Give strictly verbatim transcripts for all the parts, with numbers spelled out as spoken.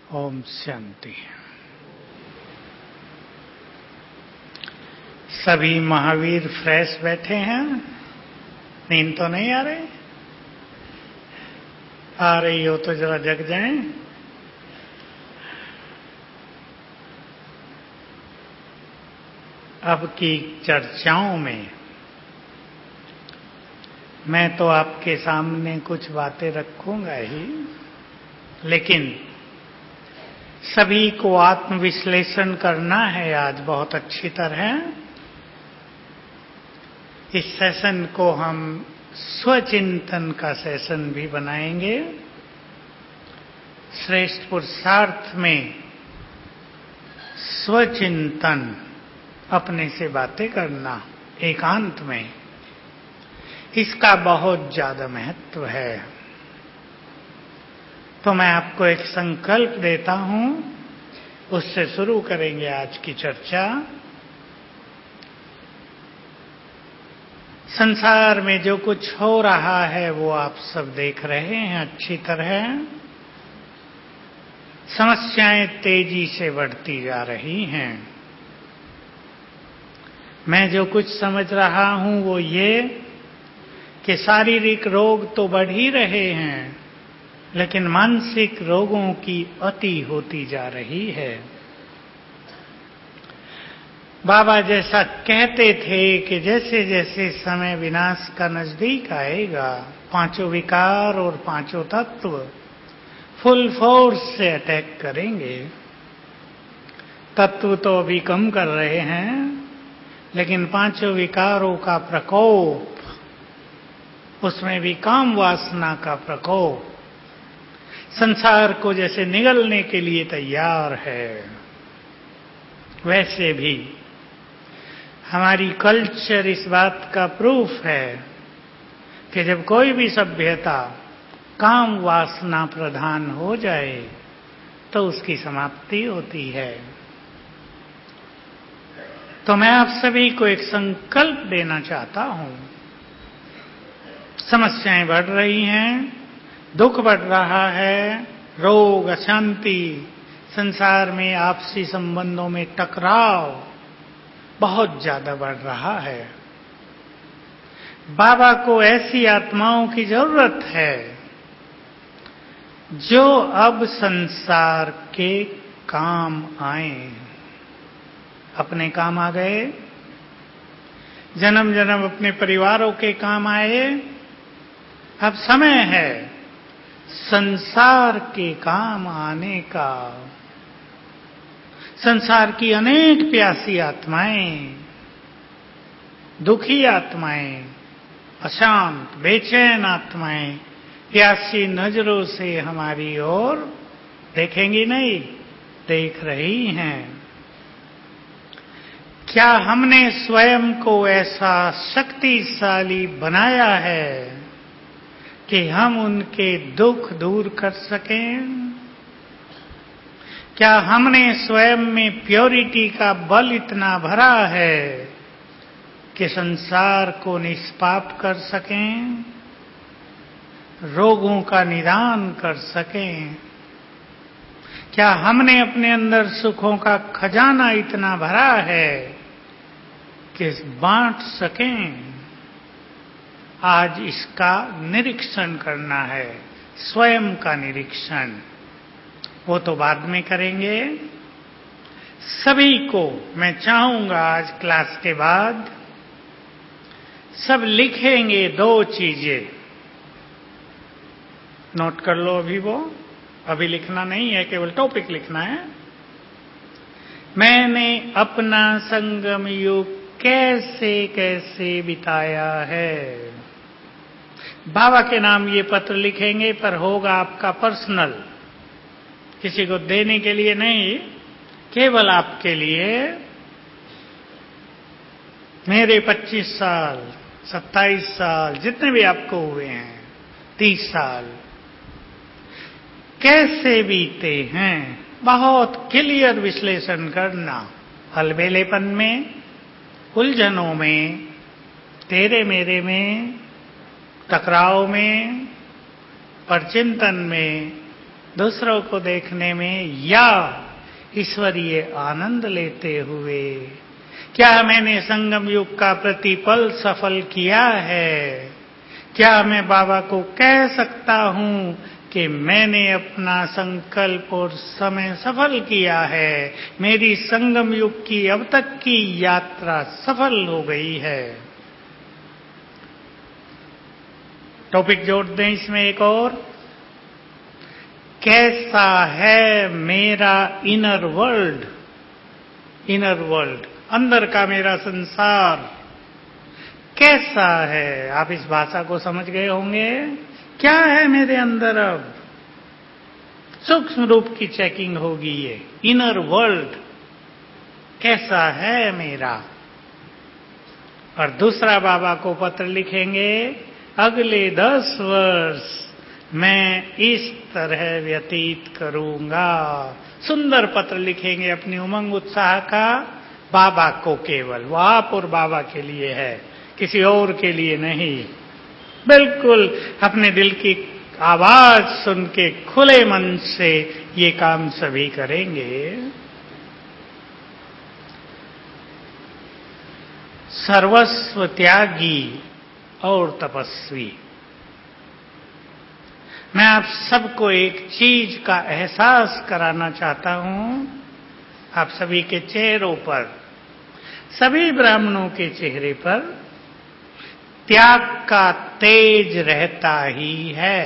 ओम शांति। सभी महावीर फ्रेश बैठे हैं? नींद तो नहीं आ रही? आ रही हो तो जरा जग जाएं। अब की चर्चाओं में मैं तो आपके सामने कुछ बातें रखूंगा ही, लेकिन सभी को आत्मविश्लेषण करना है आज बहुत अच्छी तरह। इस सेशन को हम स्वचिंतन का सेशन भी बनाएंगे। श्रेष्ठ पुरुषार्थ में स्वचिंतन, अपने से बातें करना एकांत में, इसका बहुत ज्यादा महत्व है। तो मैं आपको एक संकल्प देता हूं, उससे शुरू करेंगे आज की चर्चा। संसार में जो कुछ हो रहा है वो आप सब देख रहे हैं अच्छी तरह। समस्याएं तेजी से बढ़ती जा रही हैं। मैं जो कुछ समझ रहा हूं वो ये कि शारीरिक रोग तो बढ़ ही रहे हैं, लेकिन मानसिक रोगों की अति होती जा रही है। बाबा जैसा कहते थे कि जैसे जैसे समय विनाश का नजदीक आएगा, पांचों विकार और पांचों तत्व फुल फोर्स से अटैक करेंगे। तत्व तो अभी कम कर रहे हैं, लेकिन पांचों विकारों का प्रकोप, उसमें भी काम वासना का प्रकोप संसार को जैसे निगलने के लिए तैयार है। वैसे भी हमारी कल्चर इस बात का प्रूफ है कि जब कोई भी सभ्यता काम वासना प्रधान हो जाए तो उसकी समाप्ति होती है। तो मैं आप सभी को एक संकल्प देना चाहता हूं। समस्याएं बढ़ रही हैं, दुख बढ़ रहा है, रोग, अशांति, संसार में आपसी संबंधों में टकराव बहुत ज्यादा बढ़ रहा है। बाबा को ऐसी आत्माओं की जरूरत है जो अब संसार के काम आए। अपने काम आ गए, जन्म जन्म अपने परिवारों के काम आए। अब समय है संसार के काम आने का। संसार की अनेक प्यासी आत्माएं, दुखी आत्माएं, अशांत बेचैन आत्माएं प्यासी नजरों से हमारी ओर देखेंगी नहीं, देख रही हैं। क्या हमने स्वयं को ऐसा शक्तिशाली बनाया है कि हम उनके दुख दूर कर सकें? क्या हमने स्वयं में प्योरिटी का बल इतना भरा है कि संसार को निष्पाप कर सकें, रोगों का निदान कर सकें? क्या हमने अपने अंदर सुखों का खजाना इतना भरा है कि बांट सकें? आज इसका निरीक्षण करना है, स्वयं का निरीक्षण। वो तो बाद में करेंगे। सभी को मैं चाहूंगा आज क्लास के बाद सब लिखेंगे दो चीजें। नोट कर लो अभी, वो अभी लिखना नहीं है, केवल टॉपिक लिखना है। मैंने अपना संगम युग कैसे कैसे बिताया है। बाबा के नाम ये पत्र लिखेंगे, पर होगा आपका पर्सनल, किसी को देने के लिए नहीं, केवल आपके लिए। मेरे पच्चीस साल, सत्ताईस साल, जितने भी आपको हुए हैं, तीस साल कैसे बीते हैं, बहुत क्लियर विश्लेषण करना। अलबेलेपन में, उलझनों में, तेरे मेरे में, टकराव में, परचिंतन में, दूसरों को देखने में या ईश्वरीय आनंद लेते हुए। क्या मैंने संगम युग का प्रतिपल सफल किया है? क्या मैं बाबा को कह सकता हूं कि मैंने अपना संकल्प और समय सफल किया है, मेरी संगम युग की अब तक की यात्रा सफल हो गई है? टॉपिक जोड़ दें इसमें एक और, कैसा है मेरा इनर वर्ल्ड? इनर वर्ल्ड, अंदर का मेरा संसार कैसा है? आप इस भाषा को समझ गए होंगे। क्या है मेरे अंदर? अब सूक्ष्म रूप की चेकिंग होगी। ये इनर वर्ल्ड कैसा है मेरा? और दूसरा बाबा को पत्र लिखेंगे, अगले दस वर्ष मैं इस तरह व्यतीत करूंगा। सुंदर पत्र लिखेंगे अपनी उमंग उत्साह का बाबा को, केवल वो आप और बाबा के लिए है, किसी और के लिए नहीं। बिल्कुल अपने दिल की आवाज सुन के खुले मन से ये काम सभी करेंगे। सर्वस्व त्यागी और तपस्वी। मैं आप सबको एक चीज का एहसास कराना चाहता हूं। आप सभी के चेहरों पर, सभी ब्राह्मणों के चेहरे पर त्याग का तेज रहता ही है।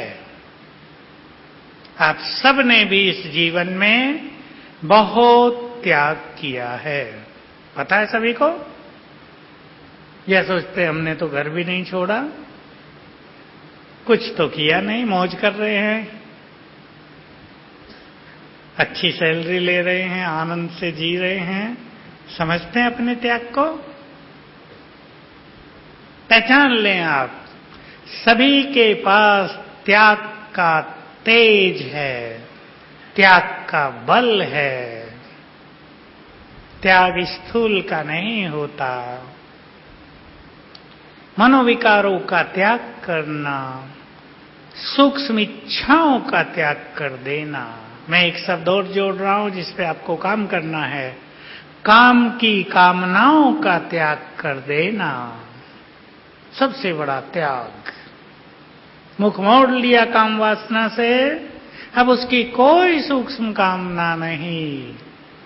आप सब ने भी इस जीवन में बहुत त्याग किया है, पता है सभी को? यह सोचते हमने तो घर भी नहीं छोड़ा, कुछ तो किया नहीं, मौज कर रहे हैं, अच्छी सैलरी ले रहे हैं, आनंद से जी रहे हैं। समझते हैं अपने त्याग को? पहचान लें आप, सभी के पास त्याग का तेज है, त्याग का बल है। त्याग स्थूल का नहीं होता। मनोविकारों का त्याग करना, सूक्ष्म इच्छाओं का त्याग कर देना। मैं एक शब्द और जोड़ रहा हूं जिस पे आपको काम करना है, काम की कामनाओं का त्याग कर देना। सबसे बड़ा त्याग। मुख मोड़ लिया काम वासना से, अब उसकी कोई सूक्ष्म कामना नहीं।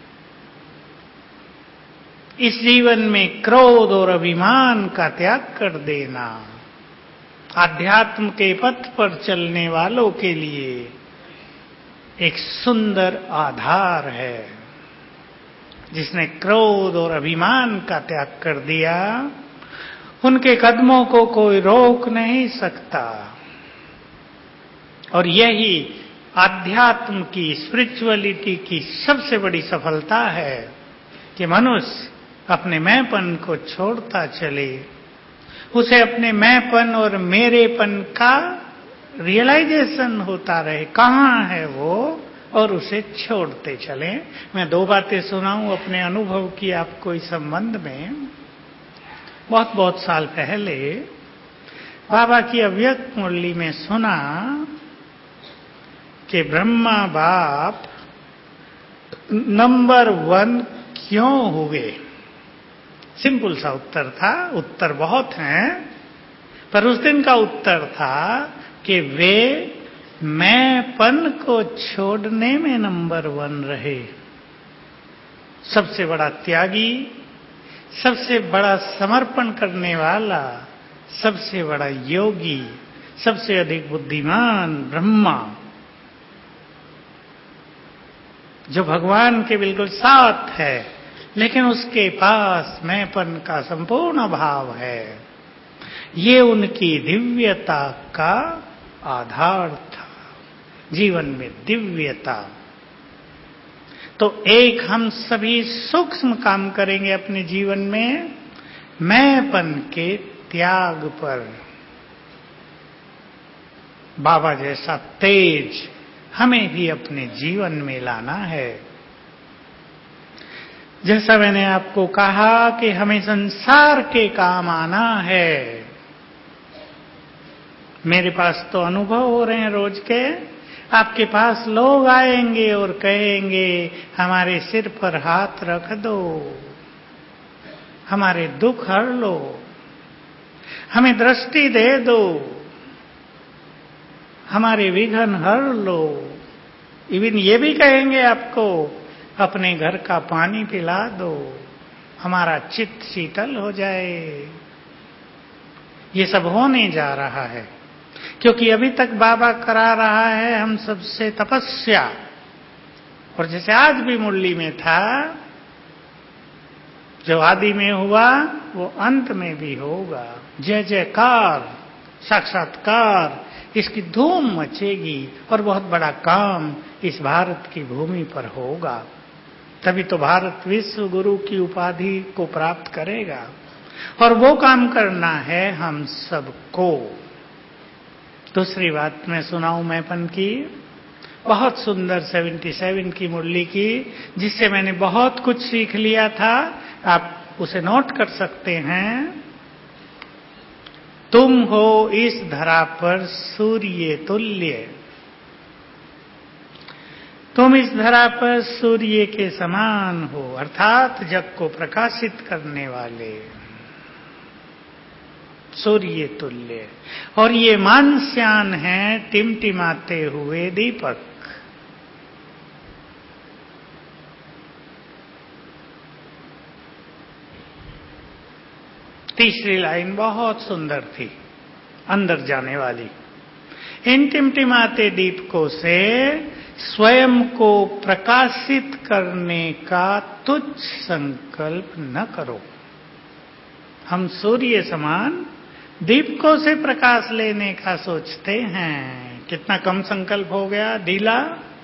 इस जीवन में क्रोध और अभिमान का त्याग कर देना आध्यात्म के पथ पर चलने वालों के लिए एक सुंदर आधार है। जिसने क्रोध और अभिमान का त्याग कर दिया, उनके कदमों को कोई रोक नहीं सकता। और यही आध्यात्म की, स्पिरिचुअलिटी की सबसे बड़ी सफलता है कि मनुष्य अपने मैंपन को छोड़ता चले, उसे अपने मैंपन और मेरेपन का रियलाइजेशन होता रहे, कहाँ है वो, और उसे छोड़ते चले। मैं दो बातें सुनाऊं अपने अनुभव की आपको इस संबंध में। बहुत बहुत साल पहले बाबा की अव्यक्त मुरली में सुना कि ब्रह्मा बाप नंबर वन क्यों हुए। सिंपल सा उत्तर था, उत्तर बहुत हैं, पर उस दिन का उत्तर था कि वे मैंपन को छोड़ने में नंबर वन रहे। सबसे बड़ा त्यागी, सबसे बड़ा समर्पण करने वाला, सबसे बड़ा योगी, सबसे अधिक बुद्धिमान ब्रह्मा, जो भगवान के बिल्कुल साथ है, लेकिन उसके पास मैंपन का संपूर्ण अभाव है। ये उनकी दिव्यता का आधार था, जीवन में दिव्यता। तो एक हम सभी सूक्ष्म काम करेंगे अपने जीवन में, मैंपन के त्याग पर। बाबा जैसा तेज हमें भी अपने जीवन में लाना है। जैसा मैंने आपको कहा कि हमें संसार के काम आना है। मेरे पास तो अनुभव हो रहे हैं रोज के, आपके पास लोग आएंगे और कहेंगे हमारे सिर पर हाथ रख दो, हमारे दुख हर लो, हमें दृष्टि दे दो, हमारे विघ्न हर लो। इवन ये भी कहेंगे आपको अपने घर का पानी पिला दो, हमारा चित्त शीतल हो जाए। ये सब होने जा रहा है क्योंकि अभी तक बाबा करा रहा है हम सबसे तपस्या, और जैसे आज भी मुरली में था, जो आदि में हुआ वो अंत में भी होगा। जय जयकार, साक्षात्कार, इसकी धूम मचेगी और बहुत बड़ा काम इस भारत की भूमि पर होगा। तभी तो भारत विश्व गुरु की उपाधि को प्राप्त करेगा, और वो काम करना है हम सबको। दूसरी बात मैं सुनाऊं मैपन की, बहुत सुंदर सतहत्तर की मुरली की, जिससे मैंने बहुत कुछ सीख लिया था। आप उसे नोट कर सकते हैं। तुम हो इस धरा पर सूर्य तुल्य, तुम इस धरा पर सूर्य के समान हो, अर्थात जग को प्रकाशित करने वाले, सूर्य तुल्य। और ये मानस्यान है टिमटिमाते हुए दीपक। तीसरी लाइन बहुत सुंदर थी, अंदर जाने वाली। इन टिमटिमाते दीपकों से स्वयं को प्रकाशित करने का तुच्छ संकल्प न करो। हम सूर्य समान दीपकों से प्रकाश लेने का सोचते हैं, कितना कम संकल्प हो गया, ढीला।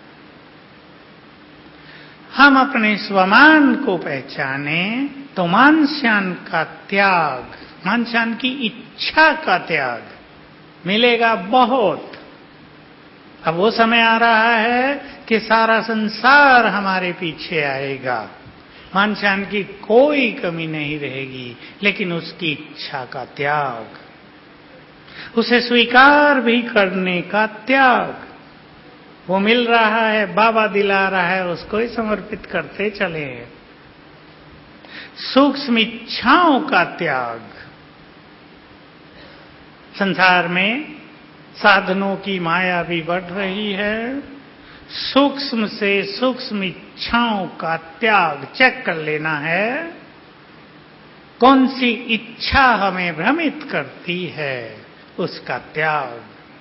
हम अपने स्वमान को पहचाने तो मानस्यान का त्याग, मानस्यान की इच्छा का त्याग मिलेगा बहुत। अब वो समय आ रहा है कि सारा संसार हमारे पीछे आएगा, मानस्यान की कोई कमी नहीं रहेगी, लेकिन उसकी इच्छा का त्याग, उसे स्वीकार भी करने का त्याग, वो मिल रहा है, बाबा दिला रहा है, उसको ही समर्पित करते चले। सूक्ष्म इच्छाओं का त्याग। संसार में साधनों की माया भी बढ़ रही है, सूक्ष्म से सूक्ष्म इच्छाओं का त्याग चेक कर लेना है। कौन सी इच्छा हमें भ्रमित करती है, उसका त्याग।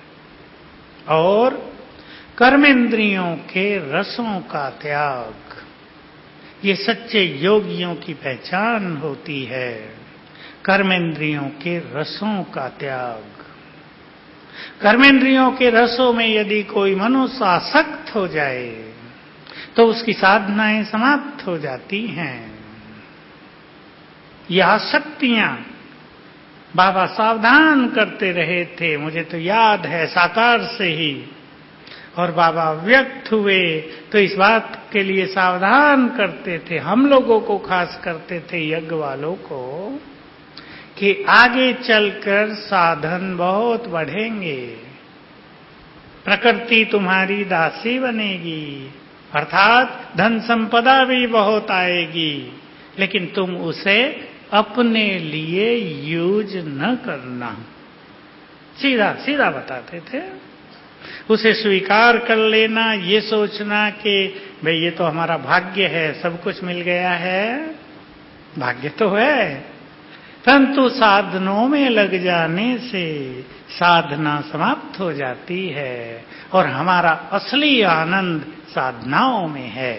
और कर्मेंद्रियों के रसों का त्याग। ये सच्चे योगियों की पहचान होती है, कर्मेंद्रियों के रसों का त्याग। कर्मेंद्रियों के रसों में यदि कोई मनुष्य आसक्त हो जाए तो उसकी साधनाएं समाप्त हो जाती हैं। यह आसक्तियां बाबा सावधान करते रहे थे, मुझे तो याद है साकार से ही। और बाबा व्यक्त हुए तो इस बात के लिए सावधान करते थे, हम लोगों को खास करते थे, यज्ञ वालों को, कि आगे चलकर साधन बहुत बढ़ेंगे, प्रकृति तुम्हारी दासी बनेगी, अर्थात धन संपदा भी बहुत आएगी, लेकिन तुम उसे अपने लिए यूज न करना। सीधा सीधा बताते थे। उसे स्वीकार कर लेना, ये सोचना कि भाई ये तो हमारा भाग्य है, सब कुछ मिल गया है, भाग्य तो है, परंतु साधनों में लग जाने से साधना समाप्त हो जाती है और हमारा असली आनंद साधनाओं में है।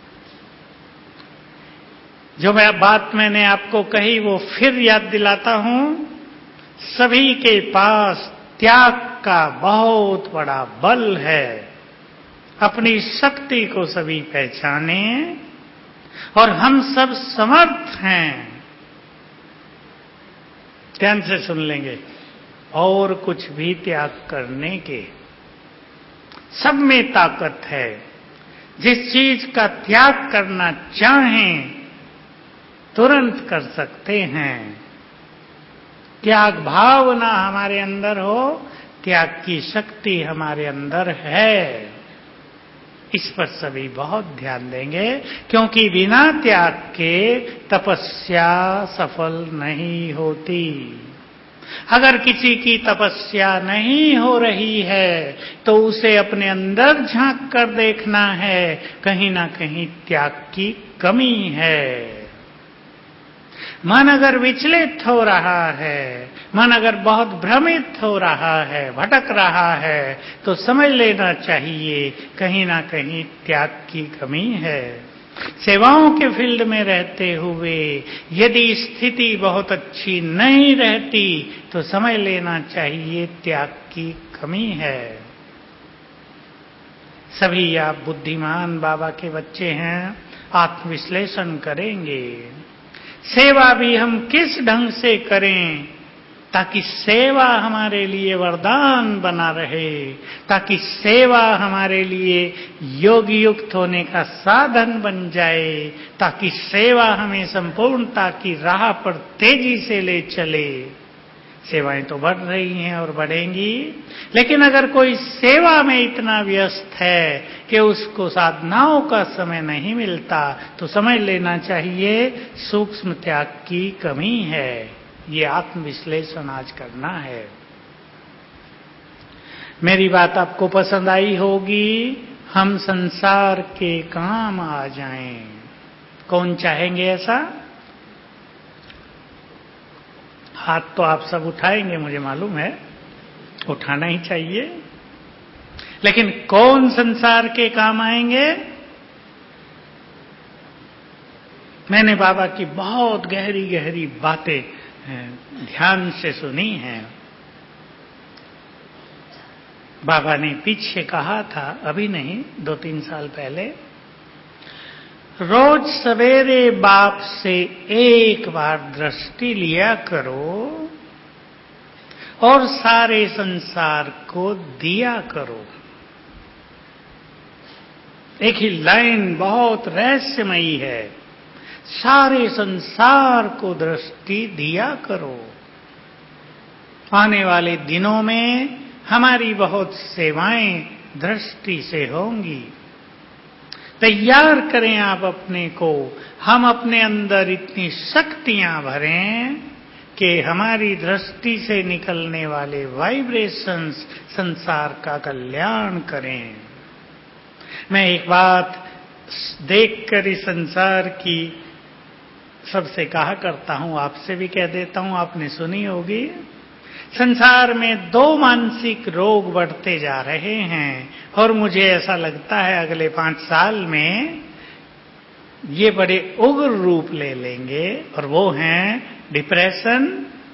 जो मैं बात मैंने आपको कही वो फिर याद दिलाता हूं, सभी के पास त्याग का बहुत बड़ा बल है। अपनी शक्ति को सभी पहचाने और हम सब समर्थ हैं। ध्यान से सुन लेंगे, और कुछ भी त्याग करने के, सब में ताकत है। जिस चीज का त्याग करना चाहें तुरंत कर सकते हैं। त्याग भावना हमारे अंदर हो, त्याग की शक्ति हमारे अंदर है। इस पर सभी बहुत ध्यान देंगे, क्योंकि बिना त्याग के तपस्या सफल नहीं होती। अगर किसी की तपस्या नहीं हो रही है तो उसे अपने अंदर झांक कर देखना है, कहीं ना कहीं त्याग की कमी है। मन अगर विचलित हो रहा है, मन अगर बहुत भ्रमित हो रहा है, भटक रहा है, तो समझ लेना चाहिए कहीं ना कहीं त्याग की कमी है। सेवाओं के फील्ड में रहते हुए यदि स्थिति बहुत अच्छी नहीं रहती तो समझ लेना चाहिए त्याग की कमी है। सभी आप बुद्धिमान बाबा के बच्चे हैं, आत्मविश्लेषण करेंगे। सेवा भी हम किस ढंग से करें ताकि सेवा हमारे लिए वरदान बना रहे, ताकि सेवा हमारे लिए योग युक्त होने का साधन बन जाए, ताकि सेवा हमें संपूर्णता की राह पर तेजी से ले चले। सेवाएं तो बढ़ रही हैं और बढ़ेंगी, लेकिन अगर कोई सेवा में इतना व्यस्त है कि उसको साधनाओं का समय नहीं मिलता तो समझ लेना चाहिए सूक्ष्म त्याग की कमी है। ये आत्मविश्लेषण आज करना है। मेरी बात आपको पसंद आई होगी। हम संसार के काम आ जाएं, कौन चाहेंगे ऐसा? हाथ तो आप सब उठाएंगे, मुझे मालूम है, उठाना ही चाहिए। लेकिन कौन संसार के काम आएंगे? मैंने बाबा की बहुत गहरी गहरी बातें ध्यान से सुनी हैं। बाबा ने पीछे कहा था, अभी नहीं, दो तीन साल पहले, रोज सवेरे बाप से एक बार दृष्टि लिया करो और सारे संसार को दिया करो। एक ही लाइन बहुत रहस्यमयी है, सारे संसार को दृष्टि दिया करो। आने वाले दिनों में हमारी बहुत सेवाएं दृष्टि से होंगी। तैयार करें आप अपने को, हम अपने अंदर इतनी शक्तियां भरें कि हमारी दृष्टि से निकलने वाले वाइब्रेशंस संसार का कल्याण करें। मैं एक बात देखकर इस संसार की सबसे कहा करता हूं, आपसे भी कह देता हूं, आपने सुनी होगी। संसार में दो मानसिक रोग बढ़ते जा रहे हैं और मुझे ऐसा लगता है अगले पांच साल में ये बड़े उग्र रूप ले लेंगे, और वो हैं डिप्रेशन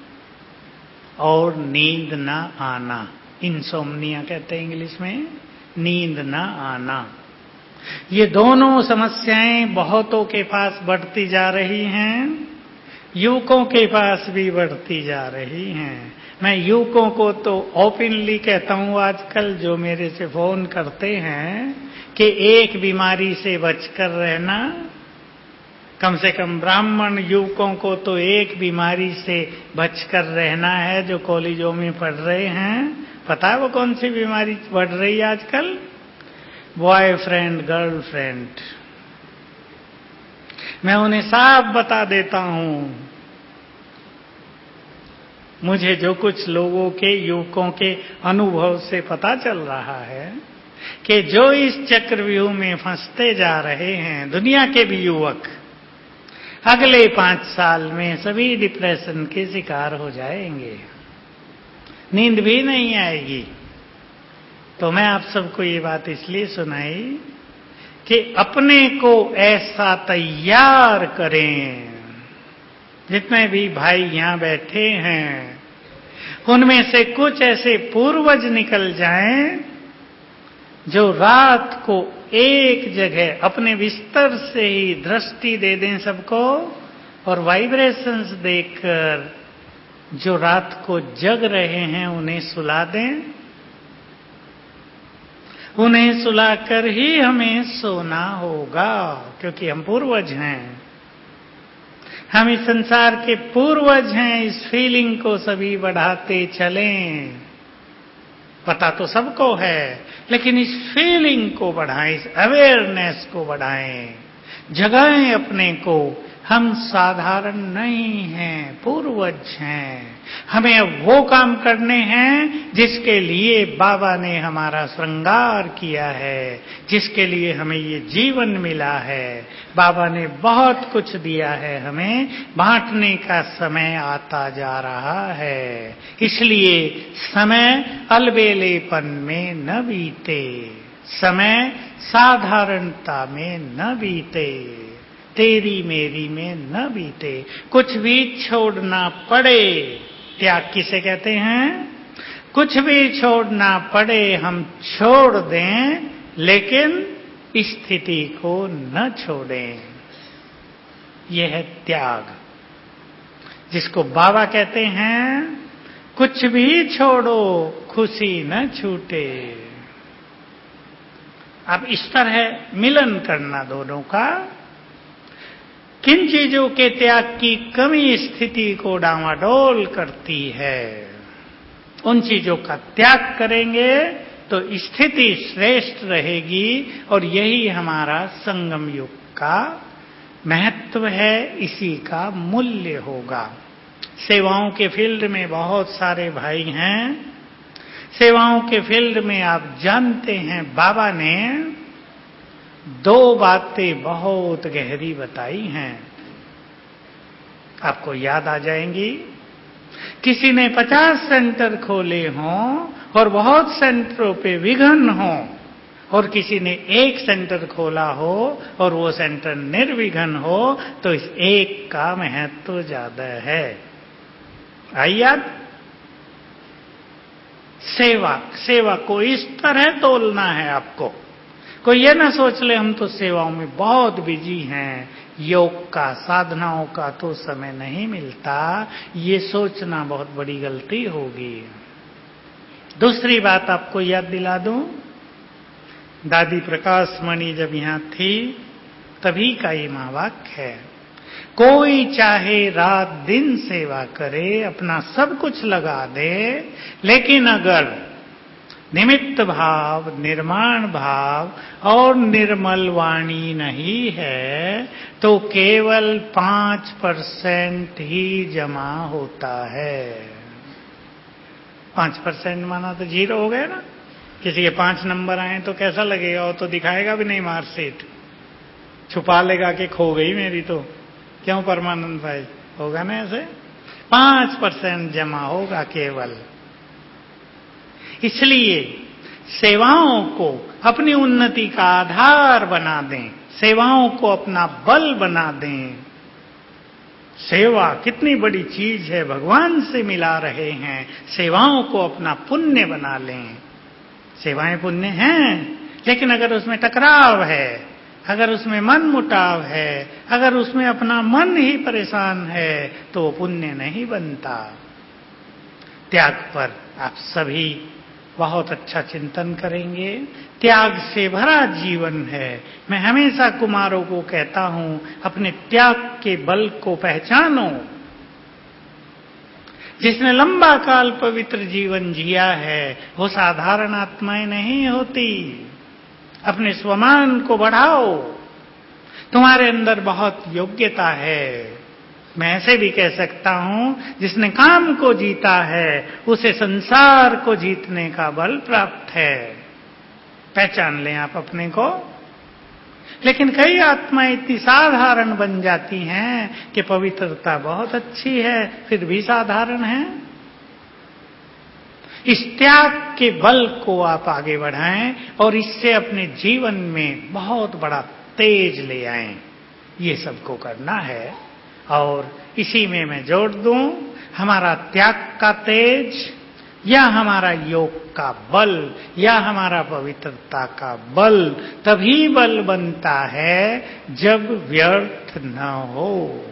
और नींद न आना। इंसोम्निया कहते हैं इंग्लिश में, नींद न आना। ये दोनों समस्याएं बहुतों के पास बढ़ती जा रही हैं, युवकों के पास भी बढ़ती जा रही हैं। मैं युवकों को तो ओपनली कहता हूं आजकल, जो मेरे से फोन करते हैं, कि एक बीमारी से बचकर रहना। कम से कम ब्राह्मण युवकों को तो एक बीमारी से बचकर रहना है जो कॉलेजों में पढ़ रहे हैं। पता है वो कौन सी बीमारी बढ़ रही है आजकल? Boyfriend girlfriend. मैं उन्हें साफ बता देता हूं, मुझे जो कुछ लोगों के, युवकों के अनुभव से पता चल रहा है कि जो इस चक्रव्यूह में फंसते जा रहे हैं, दुनिया के भी युवक, अगले पांच साल में सभी डिप्रेशन के शिकार हो जाएंगे, नींद भी नहीं आएगी। तो मैं आप सबको ये बात इसलिए सुनाई कि अपने को ऐसा तैयार करें। जितने भी भाई यहां बैठे हैं उनमें से कुछ ऐसे पूर्वज निकल जाएं जो रात को एक जगह अपने बिस्तर से ही दृष्टि दे दें सबको, और वाइब्रेशंस देकर जो रात को जग रहे हैं उन्हें सुला दें। उन्हें सुलाकर ही हमें सोना होगा, क्योंकि हम पूर्वज हैं, हम इस संसार के पूर्वज हैं। इस फीलिंग को सभी बढ़ाते चलें। पता तो सबको है, लेकिन इस फीलिंग को बढ़ाएं, इस अवेयरनेस को बढ़ाएं, जगाएं अपने को। हम साधारण नहीं हैं, पूर्वज हैं। हमें अब वो काम करने हैं जिसके लिए बाबा ने हमारा श्रृंगार किया है, जिसके लिए हमें ये जीवन मिला है। बाबा ने बहुत कुछ दिया है, हमें बांटने का समय आता जा रहा है। इसलिए समय अलबेलेपन में न बीते, समय साधारणता में न बीते, तेरी मेरी में न बीते। कुछ भी छोड़ना पड़े, त्याग किसे कहते हैं? कुछ भी छोड़ना पड़े हम छोड़ दें, लेकिन स्थिति को न छोड़ें। यह है त्याग, जिसको बाबा कहते हैं कुछ भी छोड़ो खुशी न छूटे। अब इस तरह मिलन करना दोनों का। किन चीजों के त्याग की कमी स्थिति को डामाडोल करती है, उन चीजों का त्याग करेंगे तो स्थिति श्रेष्ठ रहेगी। और यही हमारा संगम युग का महत्व है, इसी का मूल्य होगा। सेवाओं के फील्ड में बहुत सारे भाई हैं। सेवाओं के फील्ड में आप जानते हैं, बाबा ने दो बातें बहुत गहरी बताई हैं, आपको याद आ जाएंगी। किसी ने पचास सेंटर खोले हों और बहुत सेंटरों पे विघ्न हो, और किसी ने एक सेंटर खोला हो और वो सेंटर निर्विघ्न हो, तो इस एक का महत्व ज्यादा है। आई याद? सेवा, सेवा को इस तरह तोलना है आपको। कोई ये ना सोच ले हम तो सेवाओं में बहुत बिजी हैं, योग का, साधनाओं का तो समय नहीं मिलता। ये सोचना बहुत बड़ी गलती होगी। दूसरी बात आपको याद दिला दूं, दादी प्रकाश मणि जब यहां थी तभी का ये महावाक्य है, कोई चाहे रात दिन सेवा करे, अपना सब कुछ लगा दे, लेकिन अगर निमित्त भाव, निर्माण भाव और निर्मल वाणी नहीं है, तो केवल पांच परसेंट ही जमा होता है। पांच परसेंट माना तो जीरो हो गया ना। किसी के पांच नंबर आए तो कैसा लगेगा? वो तो दिखाएगा भी नहीं मार्कशीट, छुपा लेगा कि खो गई मेरी तो। क्यों परमानंद भाई? होगा ना ऐसे? पांच परसेंट जमा होगा केवल। इसलिए सेवाओं को अपनी उन्नति का आधार बना दें, सेवाओं को अपना बल बना दें। सेवा कितनी बड़ी चीज है, भगवान से मिला रहे हैं, सेवाओं को अपना पुण्य बना लें। सेवाएं पुण्य हैं, लेकिन अगर उसमें टकराव है, अगर उसमें मन मुटाव है, अगर उसमें अपना मन ही परेशान है, तो पुण्य नहीं बनता। त्याग पर आप सभी बहुत अच्छा चिंतन करेंगे। त्याग से भरा जीवन है। मैं हमेशा कुमारों को कहता हूं, अपने त्याग के बल को पहचानो। जिसने लंबा काल पवित्र जीवन जिया है, वो साधारण आत्माएं नहीं होती। अपने स्वमान को बढ़ाओ, तुम्हारे अंदर बहुत योग्यता है। मैं ऐसे भी कह सकता हूं, जिसने काम को जीता है उसे संसार को जीतने का बल प्राप्त है। पहचान लें आप अपने को। लेकिन कई आत्माएं इतनी साधारण बन जाती हैं कि पवित्रता बहुत अच्छी है, फिर भी साधारण है। इस त्याग के बल को आप आगे बढ़ाएं और इससे अपने जीवन में बहुत बड़ा तेज ले आएं। ये सबको करना है। और इसी में मैं जोड़ दूं, हमारा त्याग का तेज या हमारा योग का बल या हमारा पवित्रता का बल तभी बल बनता है जब व्यर्थ न हो।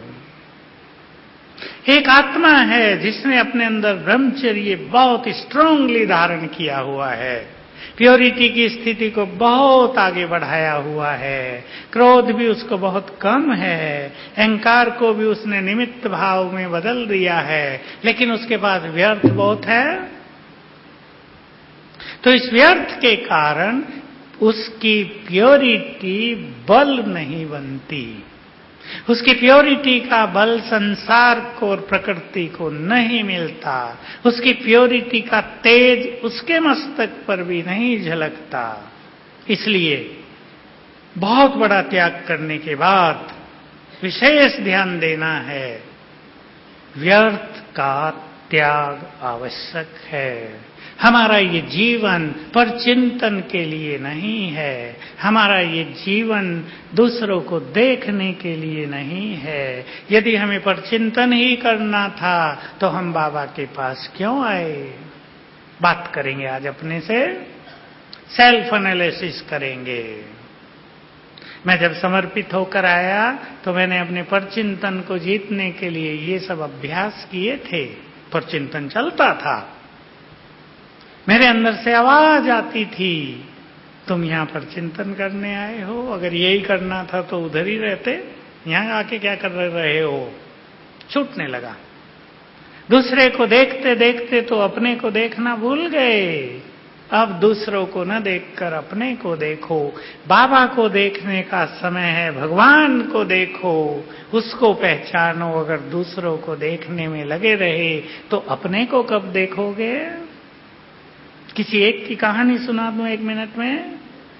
एक आत्मा है जिसने अपने अंदर ब्रह्मचर्य बहुत स्ट्रांगली धारण किया हुआ है, प्योरिटी की स्थिति को बहुत आगे बढ़ाया हुआ है, क्रोध भी उसको बहुत कम है, अहंकार को भी उसने निमित्त भाव में बदल दिया है, लेकिन उसके पास व्यर्थ बहुत है। तो इस व्यर्थ के कारण उसकी प्योरिटी बल नहीं बनती, उसकी प्योरिटी का बल संसार को और प्रकृति को नहीं मिलता, उसकी प्योरिटी का तेज उसके मस्तक पर भी नहीं झलकता। इसलिए बहुत बड़ा त्याग करने के बाद विशेष ध्यान देना है, व्यर्थ का त्याग आवश्यक है। हमारा ये जीवन परचिंतन के लिए नहीं है, हमारा ये जीवन दूसरों को देखने के लिए नहीं है। यदि हमें परचिंतन ही करना था तो हम बाबा के पास क्यों आए? बात करेंगे आज अपने से, सेल्फ एनालिसिस करेंगे। मैं जब समर्पित होकर आया तो मैंने अपने परचिंतन को जीतने के लिए ये सब अभ्यास किए थे। परचिंतन चलता था, मेरे अंदर से आवाज आती थी, तुम यहां पर चिंतन करने आए हो, अगर यही करना था तो उधर ही रहते, यहां आके क्या कर रहे हो? छूटने लगा। दूसरे को देखते देखते तो अपने को देखना भूल गए। अब दूसरों को न देखकर अपने को देखो। बाबा को देखने का समय है, भगवान को देखो, उसको पहचानो। अगर दूसरों को देखने में लगे रहे तो अपने को कब देखोगे? किसी एक की कहानी सुना दूं एक मिनट में।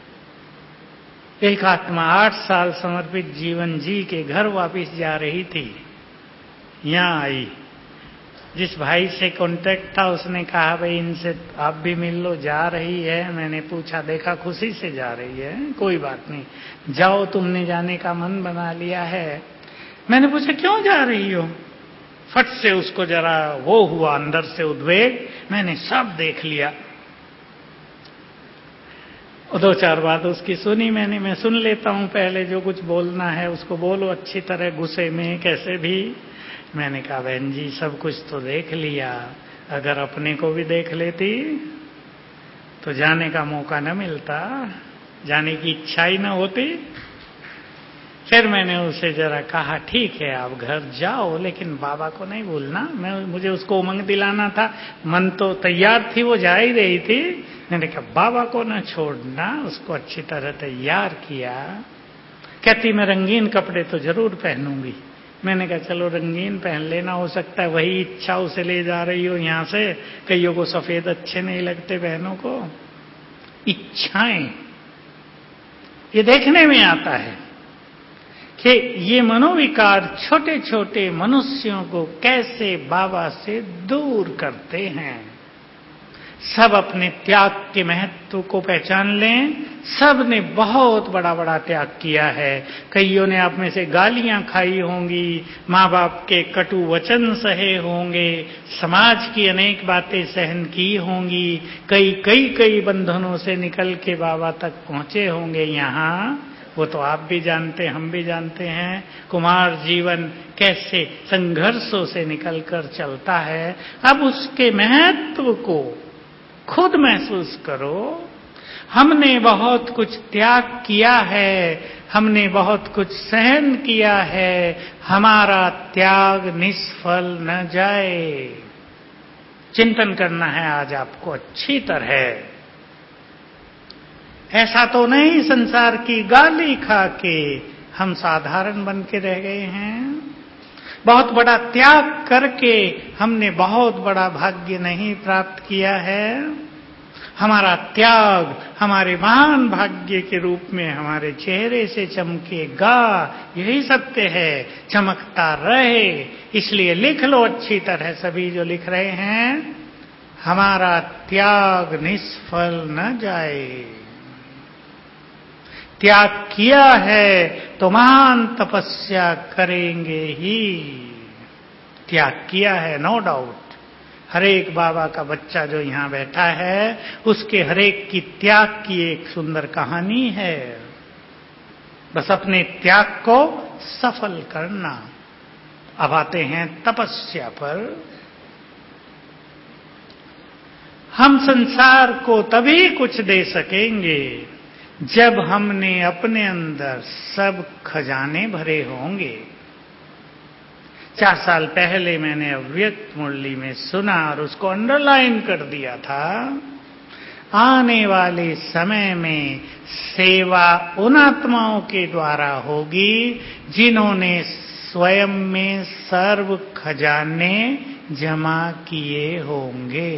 एक आत्मा आठ साल समर्पित जीवन जी के घर वापस जा रही थी। यहां आई, जिस भाई से कांटेक्ट था उसने कहा भाई इनसे आप भी मिल लो, जा रही है। मैंने पूछा, देखा खुशी से जा रही है, कोई बात नहीं, जाओ, तुमने जाने का मन बना लिया है। मैंने पूछा क्यों जा रही हो? फट से उसको जरा वो हुआ अंदर से उद्वेग, मैंने सब देख लिया। दो चार बात उसकी सुनी मैंने, मैं सुन लेता हूं, पहले जो कुछ बोलना है उसको बोलो अच्छी तरह, गुस्से में कैसे भी। मैंने कहा बहन जी सब कुछ तो देख लिया, अगर अपने को भी देख लेती तो जाने का मौका न मिलता, जाने की इच्छा ही न होती। फिर मैंने उसे जरा कहा ठीक है आप घर जाओ, लेकिन बाबा को नहीं भूलना। मैं मुझे उसको उमंग दिलाना था, मन तो तैयार थी, वो जा ही रही थी। मैंने कहा बाबा को न छोड़ना, उसको अच्छी तरह तैयार किया। कहती मैं रंगीन कपड़े तो जरूर पहनूंगी। मैंने कहा चलो रंगीन पहन लेना, हो सकता है वही इच्छा उसे ले जा रही हो यहां से। कईयों को सफेद अच्छे नहीं लगते बहनों को। इच्छाएं ये देखने में आता है कि ये मनोविकार छोटे छोटे मनुष्यों को कैसे बाबा से दूर करते हैं। सब अपने त्याग के महत्व को पहचान लें। सब ने बहुत बड़ा बड़ा त्याग किया है। कईयों ने आप में से गालियां खाई होंगी, माँ बाप के कटु वचन सहे होंगे, समाज की अनेक बातें सहन की होंगी, कई कई कई बंधनों से निकल के बाबा तक पहुंचे होंगे। यहाँ वो तो आप भी जानते, हम भी जानते हैं कुमार जीवन कैसे संघर्षों से निकलकर चलता है। अब उसके महत्व को खुद महसूस करो। हमने बहुत कुछ त्याग किया है, हमने बहुत कुछ सहन किया है, हमारा त्याग निष्फल न जाए। चिंतन करना है आज आपको अच्छी तरह। ऐसा तो नहीं संसार की गाली खा के हम साधारण बन के रह गए हैं। बहुत बड़ा त्याग करके हमने बहुत बड़ा भाग्य नहीं प्राप्त किया है। हमारा त्याग हमारे महान भाग्य के रूप में हमारे चेहरे से चमकेगा, यही सत्य है, चमकता रहे। इसलिए लिख लो अच्छी तरह सभी जो लिख रहे हैं, हमारा त्याग निष्फल न जाए। त्याग किया है तो महान तपस्या करेंगे ही। त्याग किया है नो डाउट। हरेक बाबा का बच्चा जो यहां बैठा है उसके हरेक की त्याग की एक सुंदर कहानी है। बस अपने त्याग को सफल करना। अब आते हैं तपस्या पर। हम संसार को तभी कुछ दे सकेंगे जब हमने अपने अंदर सब खजाने भरे होंगे। चार साल पहले मैंने अव्यक्त मुरली में सुना और उसको अंडरलाइन कर दिया था। आने वाले समय में सेवा उन आत्माओं के द्वारा होगी जिन्होंने स्वयं में सर्व खजाने जमा किए होंगे।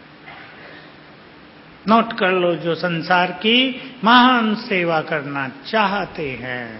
नोट कर लो, जो संसार की महान सेवा करना चाहते हैं,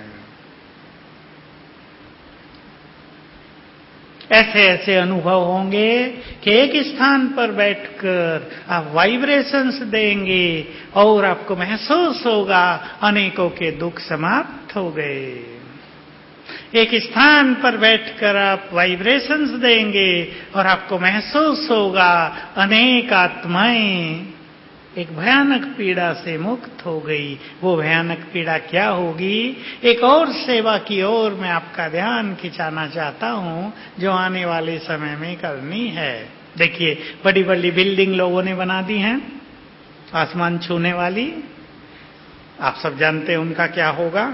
ऐसे ऐसे अनुभव होंगे कि एक स्थान पर बैठकर आप वाइब्रेशंस देंगे और आपको महसूस होगा अनेकों के दुख समाप्त हो गए। एक स्थान पर बैठकर आप वाइब्रेशंस देंगे और आपको महसूस होगा अनेक आत्माएं एक भयानक पीड़ा से मुक्त हो गई। वो भयानक पीड़ा क्या होगी? एक और सेवा की ओर मैं आपका ध्यान खिंचाना चाहता हूं जो आने वाले समय में करनी है। देखिए, बड़ी बड़ी बिल्डिंग लोगों ने बना दी हैं आसमान छूने वाली। आप सब जानते हैं उनका क्या होगा।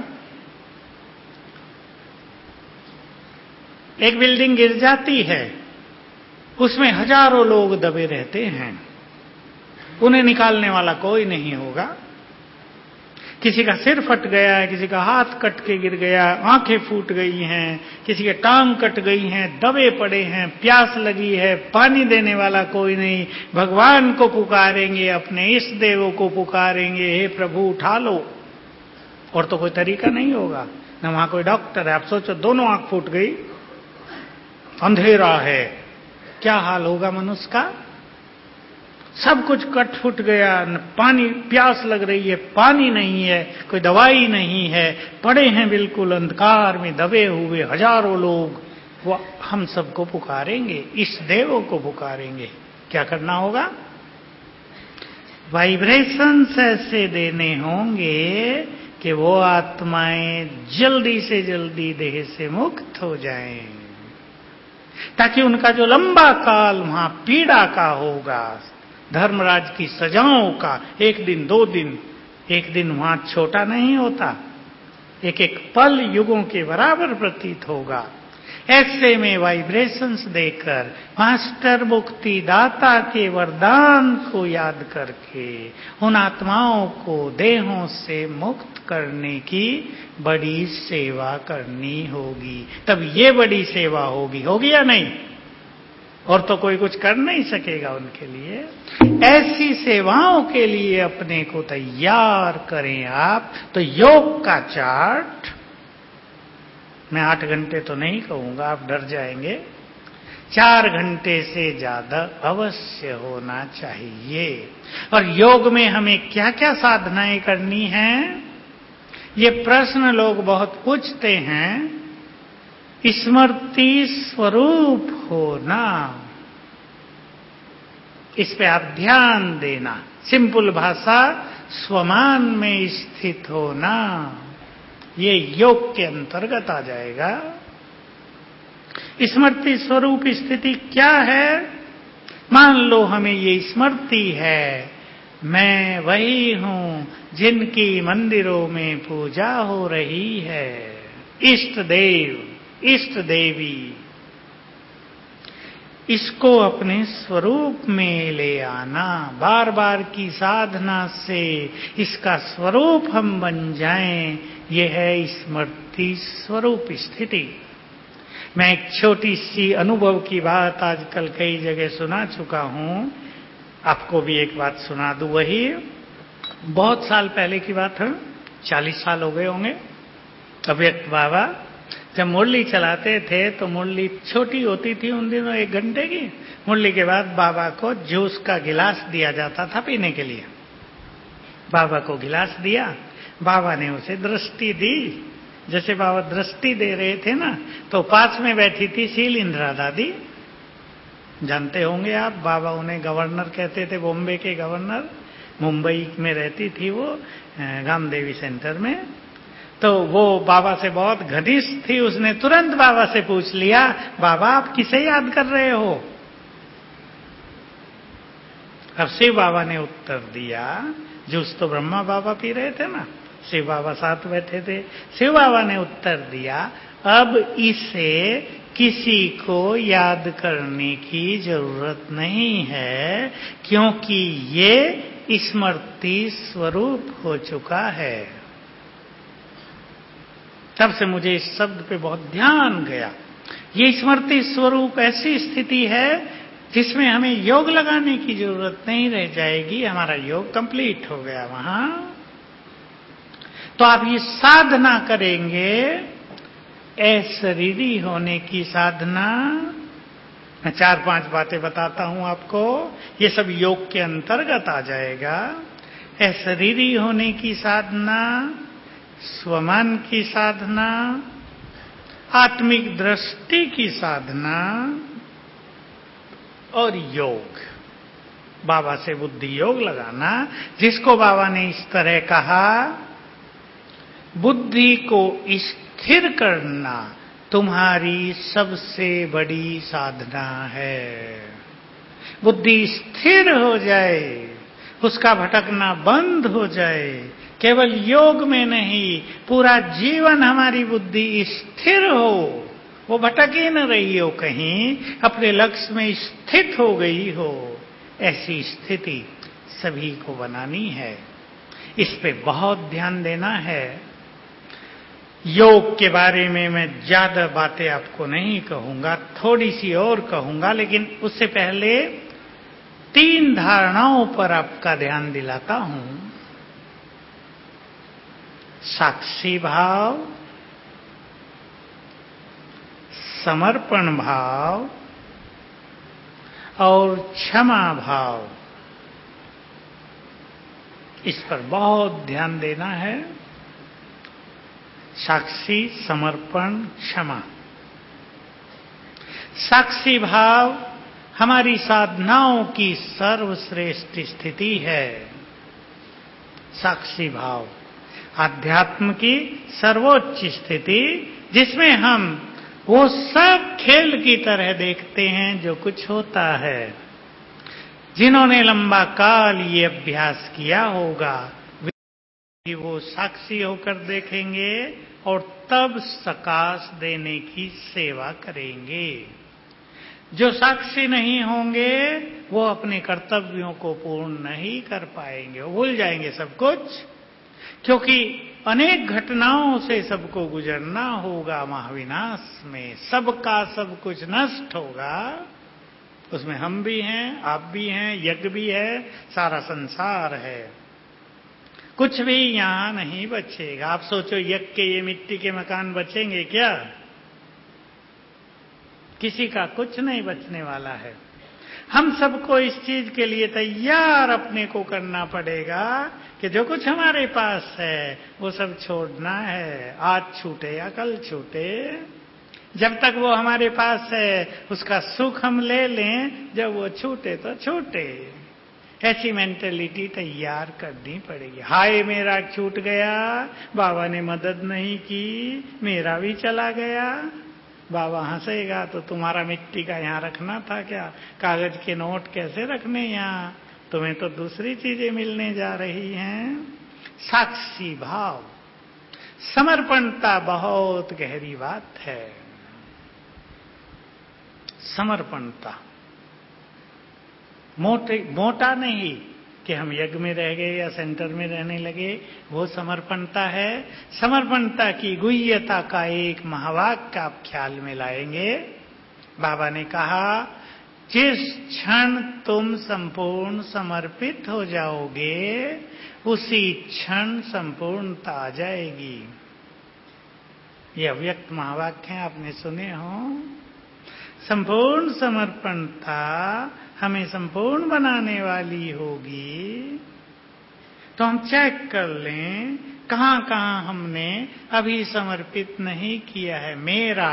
एक बिल्डिंग गिर जाती है, उसमें हजारों लोग दबे रहते हैं, उन्हें निकालने वाला कोई नहीं होगा। किसी का सिर फट गया है, किसी का हाथ कट के गिर गया, आंखें फूट गई हैं, किसी के टांग कट गई हैं, दबे पड़े हैं, प्यास लगी है, पानी देने वाला कोई नहीं। भगवान को पुकारेंगे, अपने इष्ट देवों को पुकारेंगे, हे प्रभु उठा लो। और तो कोई तरीका नहीं होगा, न वहां कोई डॉक्टर है। आप सोचो, दोनों आंख फूट गई, अंधेरा है, क्या हाल होगा मनुष्य का? सब कुछ कट फुट गया, पानी प्यास लग रही है, पानी नहीं है, कोई दवाई नहीं है, पड़े हैं बिल्कुल अंधकार में दबे हुए हजारों लोग। वो हम सबको पुकारेंगे, इस देवों को पुकारेंगे। क्या करना होगा? वाइब्रेशंस ऐसे देने होंगे कि वो आत्माएं जल्दी से जल्दी देह से मुक्त हो जाएं, ताकि उनका जो लंबा काल वहां पीड़ा का होगा, धर्मराज की सजाओं का, एक दिन दो दिन, एक दिन वहां छोटा नहीं होता, एक एक पल युगों के बराबर प्रतीत होगा। ऐसे में वाइब्रेशंस देकर मास्टर मुक्ति दाता के वरदान को याद करके उन आत्माओं को देहों से मुक्त करने की बड़ी सेवा करनी होगी। तब ये बड़ी सेवा होगी, होगी या नहीं? और तो कोई कुछ कर नहीं सकेगा उनके लिए। ऐसी सेवाओं के लिए अपने को तैयार करें आप। तो योग का चार्ट मैं आठ घंटे तो नहीं कहूंगा, आप डर जाएंगे, चार घंटे से ज्यादा अवश्य होना चाहिए। और योग में हमें क्या क्या साधनाएं करनी हैं, ये प्रश्न लोग बहुत पूछते हैं। स्मृति स्वरूप होना, इस पे आप ध्यान देना। सिंपल भाषा, स्वमान में स्थित होना, ये योग के अंतर्गत आ जाएगा। स्मृति स्वरूप स्थिति क्या है? मान लो हमें ये स्मृति है, मैं वही हूं जिनकी मंदिरों में पूजा हो रही है, इष्ट देव इष्ट देवी। इसको अपने स्वरूप में ले आना, बार बार की साधना से इसका स्वरूप हम बन जाएं, यह है स्मृति स्वरूप स्थिति। मैं एक छोटी सी अनुभव की बात आजकल कई जगह सुना चुका हूं, आपको भी एक बात सुना दूं। वही बहुत साल पहले की बात है, चालीस साल हो गए होंगे। अव्यक्त बाबा जब मुरली चलाते थे तो मुरली छोटी होती थी उन दिनों, एक घंटे की। मुरली के बाद बाबा को जूस का गिलास दिया जाता था पीने के लिए। बाबा को गिलास दिया, बाबा ने उसे दृष्टि दी। जैसे बाबा दृष्टि दे रहे थे ना, तो पास में बैठी थी शील इंदिरा दादी, जानते होंगे आप। बाबा उन्हें गवर्नर कहते थे, बॉम्बे के गवर्नर। मुंबई में रहती थी वो, गामदेवी सेंटर में। तो वो बाबा से बहुत घनिष्ठ थी। उसने तुरंत बाबा से पूछ लिया, बाबा आप किसे याद कर रहे हो? अब शिव बाबा ने उत्तर दिया, जूस तो ब्रह्मा बाबा पी रहे थे ना, शिव बाबा साथ बैठे थे। शिव बाबा ने उत्तर दिया, अब इसे किसी को याद करने की जरूरत नहीं है, क्योंकि ये स्मृति स्वरूप हो चुका है। तब से मुझे इस शब्द पे बहुत ध्यान गया। ये स्मृति स्वरूप ऐसी स्थिति है जिसमें हमें योग लगाने की जरूरत नहीं रह जाएगी, हमारा योग कंप्लीट हो गया वहां। तो आप ये साधना करेंगे, अशरीरी होने की साधना। मैं चार पांच बातें बताता हूं आपको, ये सब योग के अंतर्गत आ जाएगा। अशरीरी होने की साधना, स्वमान की साधना, आत्मिक दृष्टि की साधना और योग। बाबा से बुद्धि योग लगाना, जिसको बाबा ने इस तरह कहा, बुद्धि को स्थिर करना तुम्हारी सबसे बड़ी साधना है। बुद्धि स्थिर हो जाए, उसका भटकना बंद हो जाए। केवल योग में नहीं, पूरा जीवन हमारी बुद्धि स्थिर हो, वो भटक ही न रही हो, कहीं अपने लक्ष्य में स्थित हो गई हो। ऐसी स्थिति सभी को बनानी है। इस पे बहुत ध्यान देना है। योग के बारे में मैं ज्यादा बातें आपको नहीं कहूंगा, थोड़ी सी और कहूंगा, लेकिन उससे पहले तीन धारणाओं पर आपका ध्यान दिलाता हूं। साक्षी भाव, समर्पण भाव और क्षमा भाव, इस पर बहुत ध्यान देना है। साक्षी, समर्पण, क्षमा। साक्षी भाव हमारी साधनाओं की सर्वश्रेष्ठ स्थिति है। साक्षी भाव आध्यात्म की सर्वोच्च स्थिति, जिसमें हम वो सब खेल की तरह देखते हैं जो कुछ होता है। जिन्होंने लंबा काल ये अभ्यास किया होगा, वे वो साक्षी होकर देखेंगे और तब सकाश देने की सेवा करेंगे। जो साक्षी नहीं होंगे, वो अपने कर्तव्यों को पूर्ण नहीं कर पाएंगे, वो भूल जाएंगे सब कुछ, क्योंकि अनेक घटनाओं से सबको गुजरना होगा। महाविनाश में सबका सब कुछ नष्ट होगा, उसमें हम भी हैं, आप भी हैं, यज्ञ भी है, सारा संसार है। कुछ भी यहां नहीं बचेगा। आप सोचो, यज्ञ के ये मिट्टी के मकान बचेंगे क्या? किसी का कुछ नहीं बचने वाला है। हम सबको इस चीज के लिए तैयार अपने को करना पड़ेगा कि जो कुछ हमारे पास है वो सब छोड़ना है। आज छूटे या कल छूटे, जब तक वो हमारे पास है उसका सुख हम ले लें, जब वो छूटे तो छूटे। ऐसी मेंटेलिटी तैयार करनी पड़ेगी। हाय मेरा छूट गया, बाबा ने मदद नहीं की, मेरा भी चला गया। बाबा हंसेगा तो तुम्हारा मिट्टी का यहाँ रखना था क्या? कागज के नोट कैसे रखने यहाँ? तुम्हें तो दूसरी चीजें मिलने जा रही हैं। साक्षी भाव, समर्पणता बहुत गहरी बात है। समर्पणता मोटे मोटा नहीं कि हम यज्ञ में रह गए या सेंटर में रहने लगे, वो समर्पणता है। समर्पणता की गुह्यता का एक महावाक्य आप ख्याल में लाएंगे। बाबा ने कहा, जिस क्षण तुम संपूर्ण समर्पित हो जाओगे, उसी क्षण संपूर्णता आ जाएगी। ये अव्यक्त महावाक्य हैं, आपने सुने हो। संपूर्ण समर्पणता हमें संपूर्ण बनाने वाली होगी। तो हम चेक कर लें कहां कहां हमने अभी समर्पित नहीं किया है। मेरा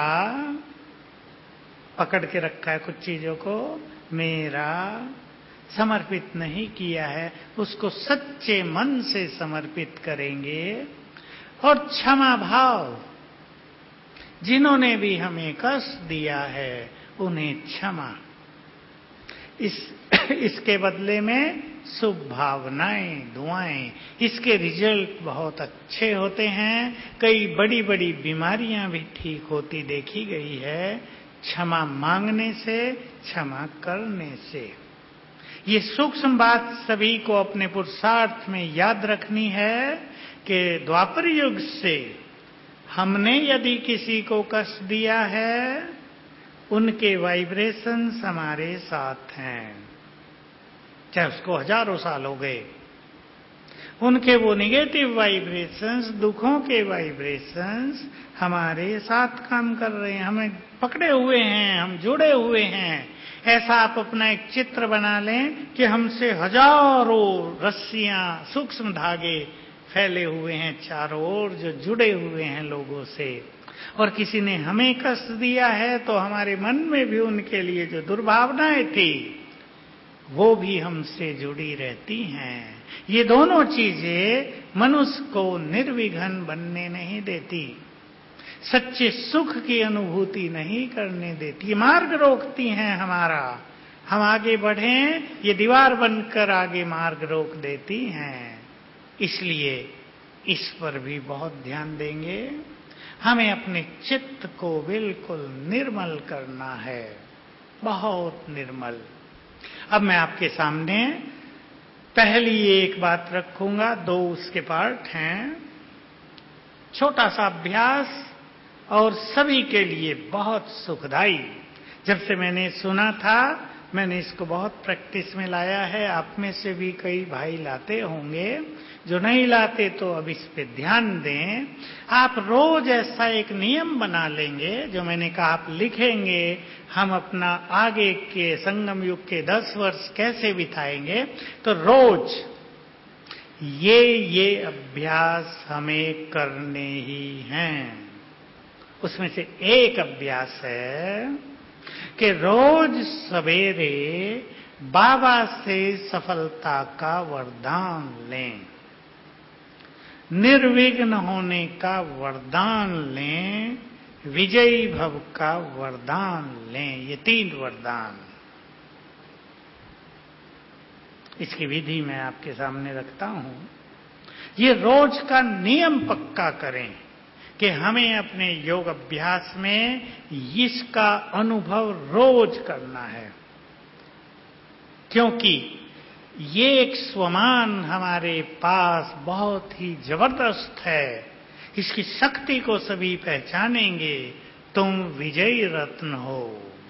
पकड़ के रखा है कुछ चीजों को, मेरा समर्पित नहीं किया है, उसको सच्चे मन से समर्पित करेंगे। और क्षमा भाव, जिन्होंने भी हमें कष्ट दिया है उन्हें क्षमा। इस इसके बदले में शुभ भावनाएं, दुआएं, इसके रिजल्ट बहुत अच्छे होते हैं। कई बड़ी बड़ी बीमारियां भी ठीक होती देखी गई है क्षमा मांगने से, क्षमा करने से। ये सूक्ष्म बात सभी को अपने पुरुषार्थ में याद रखनी है कि द्वापर युग से हमने यदि किसी को कष्ट दिया है, उनके वाइब्रेशंस हमारे साथ हैं, चाहे उसको हजारों साल हो गए। उनके वो निगेटिव वाइब्रेशंस, दुखों के वाइब्रेशंस हमारे साथ काम कर रहे हैं, हमें पकड़े हुए हैं, हम जुड़े हुए हैं। ऐसा आप अपना एक चित्र बना लें कि हमसे हजारों रस्सियां, सूक्ष्म धागे फैले हुए हैं चारों ओर, जो जुड़े हुए हैं लोगों से। और किसी ने हमें कष्ट दिया है तो हमारे मन में भी उनके लिए जो दुर्भावनाएं थी वो भी हमसे जुड़ी रहती हैं। ये दोनों चीजें मनुष्य को निर्विघ्न बनने नहीं देती, सच्चे सुख की अनुभूति नहीं करने देती, मार्ग रोकती हैं हमारा। हम आगे बढ़ें, ये दीवार बनकर आगे मार्ग रोक देती हैं। इसलिए इस पर भी बहुत ध्यान देंगे। हमें अपने चित्त को बिल्कुल निर्मल करना है, बहुत निर्मल। अब मैं आपके सामने पहली एक बात रखूंगा, दो उसके पार्ट हैं। छोटा सा अभ्यास और सभी के लिए बहुत सुखदाई। जब से मैंने सुना था, मैंने इसको बहुत प्रैक्टिस में लाया है। आप में से भी कई भाई लाते होंगे, जो नहीं लाते तो अब इस पे ध्यान दें। आप रोज ऐसा एक नियम बना लेंगे, जो मैंने कहा आप लिखेंगे, हम अपना आगे के संगम युग के दस वर्ष कैसे बिताएंगे। तो रोज ये ये अभ्यास हमें करने ही हैं। उसमें से एक अभ्यास है कि रोज सवेरे बाबा से सफलता का वरदान लें, निर्विघ्न होने का वरदान लें, विजयी भव का वरदान लें। ये तीन वरदान, इसकी विधि मैं आपके सामने रखता हूं। ये रोज का नियम पक्का करें कि हमें अपने योग अभ्यास में इसका अनुभव रोज करना है, क्योंकि ये एक स्वमान हमारे पास बहुत ही जबरदस्त है। इसकी शक्ति को सभी पहचानेंगे। तुम विजयी रत्न हो।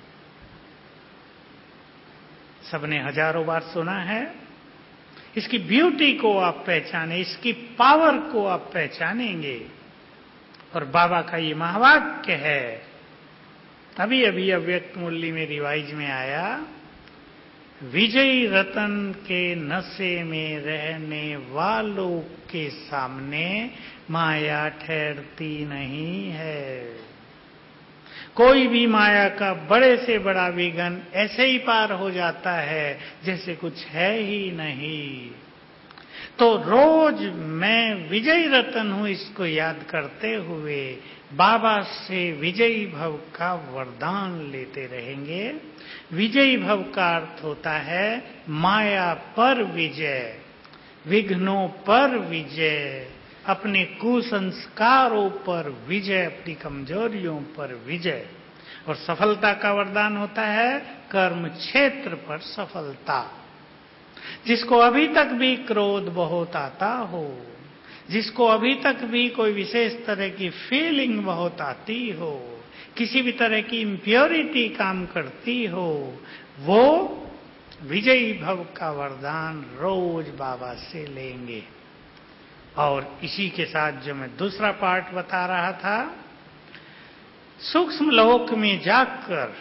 सबने हजारों बार सुना है। इसकी ब्यूटी को आप पहचाने, इसकी पावर को आप पहचानेंगे। और बाबा का ये महावाक्य है, अभी अभी अव्यक्त मुरली में रिवाइज में आया, विजयी रतन के नशे में रहने वालों के सामने माया ठहरती नहीं है। कोई भी माया का बड़े से बड़ा विघ्न ऐसे ही पार हो जाता है जैसे कुछ है ही नहीं। तो रोज मैं विजयी रतन हूं, इसको याद करते हुए बाबा से विजयी भव का वरदान लेते रहेंगे। विजयी भव का अर्थ होता है माया पर विजय, विघ्नों पर विजय, अपने कुसंस्कारों पर विजय, अपनी कमजोरियों पर विजय। और सफलता का वरदान होता है कर्म क्षेत्र पर सफलता। जिसको अभी तक भी क्रोध बहुत आता हो, जिसको अभी तक भी कोई विशेष तरह की फीलिंग बहुत आती हो, किसी भी तरह की इम्प्योरिटी काम करती हो, वो विजयी भव का वरदान रोज बाबा से लेंगे। और इसी के साथ जो मैं दूसरा पार्ट बता रहा था, सूक्ष्म लोक में जाकर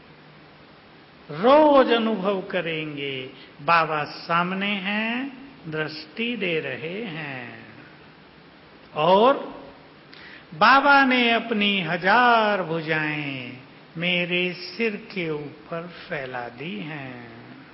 रोज अनुभव करेंगे बाबा सामने हैं, दृष्टि दे रहे हैं, और बाबा ने अपनी हजार भुजाएं मेरे सिर के ऊपर फैला दी हैं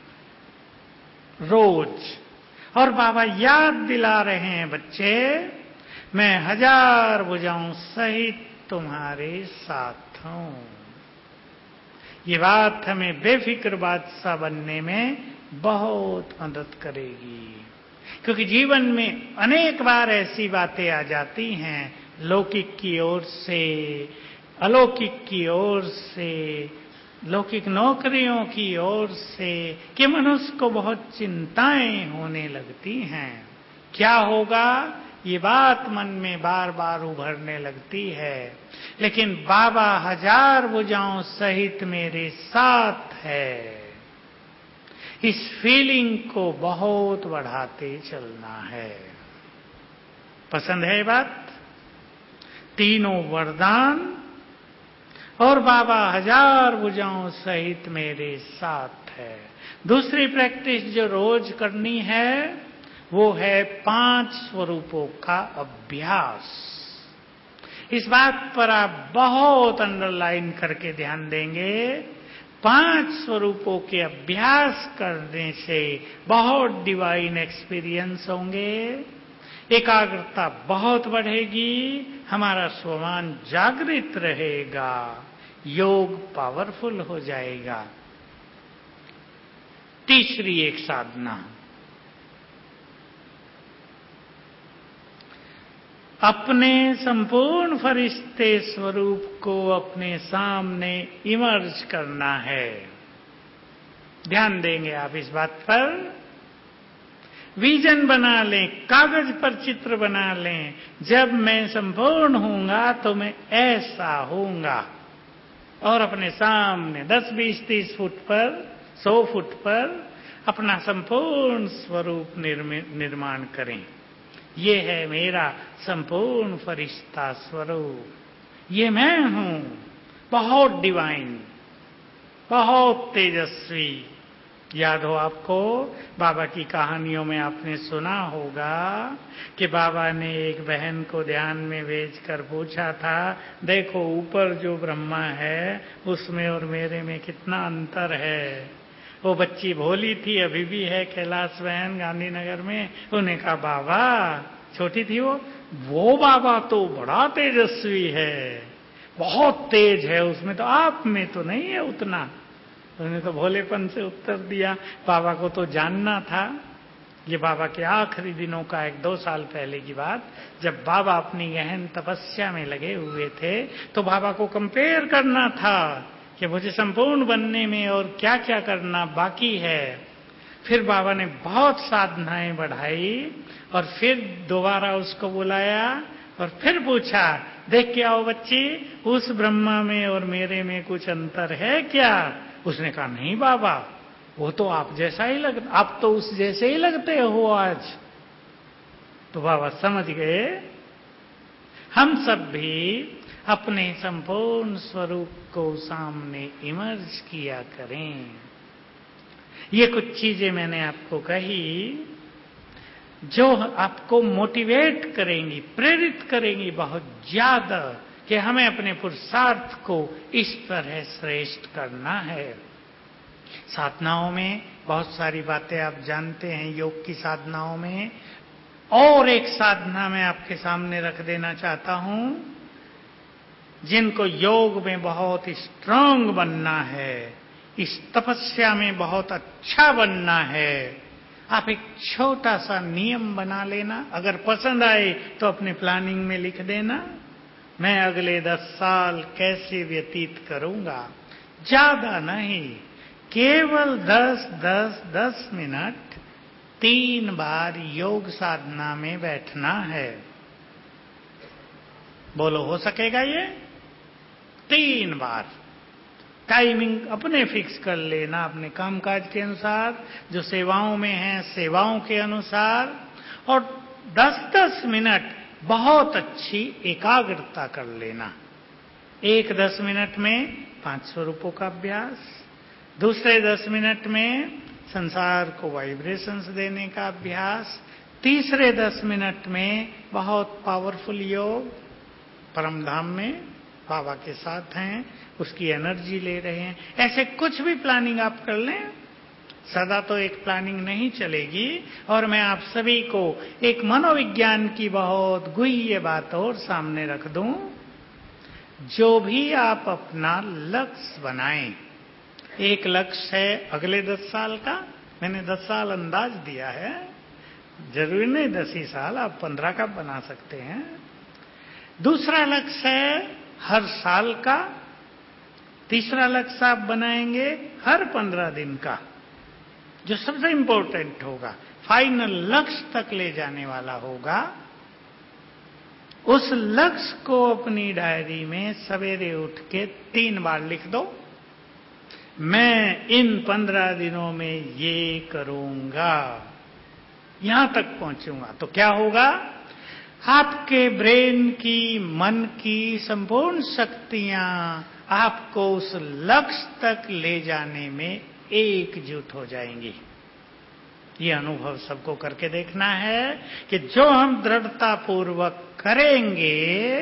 रोज। और बाबा याद दिला रहे हैं, बच्चे मैं हजार भुजाओं सहित तुम्हारे साथ हूं। ये बात हमें बेफिक्र बादशाह बनने में बहुत मदद करेगी, क्योंकि जीवन में अनेक बार ऐसी बातें आ जाती हैं, लौकिक की ओर से, अलौकिक की ओर से, लौकिक नौकरियों की ओर से कि मनुष्य को बहुत चिंताएं होने लगती हैं। क्या होगा, ये बात मन में बार बार उभरने लगती है। लेकिन बाबा हजार भुजाओं सहित मेरे साथ है, इस फीलिंग को बहुत बढ़ाते चलना है। पसंद है बात? तीनों वरदान और बाबा हजार भुजाओं सहित मेरे साथ है। दूसरी प्रैक्टिस जो रोज करनी है वो है पांच स्वरूपों का अभ्यास। इस बात पर आप बहुत अंडरलाइन करके ध्यान देंगे। पांच स्वरूपों के अभ्यास करने से बहुत डिवाइन एक्सपीरियंस होंगे, एकाग्रता बहुत बढ़ेगी, हमारा स्वमान जागृत रहेगा, योग पावरफुल हो जाएगा। तीसरी एक साधना, अपने संपूर्ण फरिश्ते स्वरूप को अपने सामने इमर्ज करना है। ध्यान देंगे आप इस बात पर। विजन बना लें, कागज पर चित्र बना लें। जब मैं संपूर्ण होऊंगा तो मैं ऐसा होऊंगा, और अपने सामने दस बीस तीस फुट पर, सौ फुट पर अपना संपूर्ण स्वरूप निर्माण करें। ये है मेरा संपूर्ण फरिश्ता स्वरूप, ये मैं हूं, बहुत डिवाइन, बहुत तेजस्वी। याद हो आपको, बाबा की कहानियों में आपने सुना होगा कि बाबा ने एक बहन को ध्यान में भेजकर पूछा था, देखो ऊपर जो ब्रह्मा है उसमें और मेरे में कितना अंतर है। वो बच्ची भोली थी, अभी भी है, कैलाश बहन गांधीनगर में। उन्हें कहा बाबा, छोटी थी वो वो बाबा तो बड़ा तेजस्वी है, बहुत तेज है उसमें, तो आप में तो नहीं है उतना। उन्होंने तो भोलेपन से उत्तर दिया। बाबा को तो जानना था। ये बाबा के आखिरी दिनों का एक दो साल पहले की बात, जब बाबा अपनी गहन तपस्या में लगे हुए थे, तो बाबा को कंपेयर करना था कि मुझे संपूर्ण बनने में और क्या क्या करना बाकी है। फिर बाबा ने बहुत साधनाएं बढ़ाई और फिर दोबारा उसको बुलाया और फिर पूछा, देख के आओ बच्ची, उस ब्रह्मा में और मेरे में कुछ अंतर है क्या? उसने कहा नहीं बाबा, वो तो आप जैसा ही लग, आप तो उस जैसे ही लगते हो आज। तो बाबा समझ गए, हम सब भी अपने संपूर्ण स्वरूप को सामने इमर्ज किया करें। ये कुछ चीजें मैंने आपको कही जो आपको मोटिवेट करेंगी, प्रेरित करेंगी बहुत ज्यादा कि हमें अपने पुरुषार्थ को इस तरह श्रेष्ठ करना है। साधनाओं में बहुत सारी बातें आप जानते हैं, योग की साधनाओं में। और एक साधना मैं आपके सामने रख देना चाहता हूं, जिनको योग में बहुत स्ट्रांग बनना है, इस तपस्या में बहुत अच्छा बनना है। आप एक छोटा सा नियम बना लेना, अगर पसंद आए तो अपने प्लानिंग में लिख देना, मैं अगले दस साल कैसे व्यतीत करूंगा। ज्यादा नहीं, केवल दस दस दस मिनट तीन बार योग साधना में बैठना है। बोलो, हो सकेगा ये? तीन बार टाइमिंग अपने फिक्स कर लेना, अपने कामकाज के अनुसार, जो सेवाओं में है सेवाओं के अनुसार, और दस दस मिनट बहुत अच्छी एकाग्रता कर लेना। एक दस मिनट में पांच स्वरूपों का अभ्यास, दूसरे दस मिनट में संसार को वाइब्रेशंस देने का अभ्यास, तीसरे दस मिनट में बहुत पावरफुल योग, परम धाम में बाबा के साथ हैं, उसकी एनर्जी ले रहे हैं। ऐसे कुछ भी प्लानिंग आप कर लें, सदा तो एक प्लानिंग नहीं चलेगी। और मैं आप सभी को एक मनोविज्ञान की बहुत गुह्य बात और सामने रख दूं, जो भी आप अपना लक्ष्य बनाएं, एक लक्ष्य है अगले दस साल का, मैंने दस साल अंदाज दिया है, जरूरी नहीं दस ही साल, आप पंद्रह का बना सकते हैं। दूसरा लक्ष्य है हर साल का, तीसरा लक्ष्य आप बनाएंगे हर पंद्रह दिन का, जो सबसे इंपॉर्टेंट होगा, फाइनल लक्ष्य तक ले जाने वाला होगा। उस लक्ष्य को अपनी डायरी में सवेरे उठ के तीन बार लिख दो। मैं इन पंद्रह दिनों में ये करूंगा, यहां तक पहुंचूंगा। तो क्या होगा? आपके ब्रेन की, मन की संपूर्ण शक्तियां आपको उस लक्ष्य तक ले जाने में एकजुट हो जाएंगी। ये अनुभव सबको करके देखना है कि जो हम दृढ़ता पूर्वक करेंगे,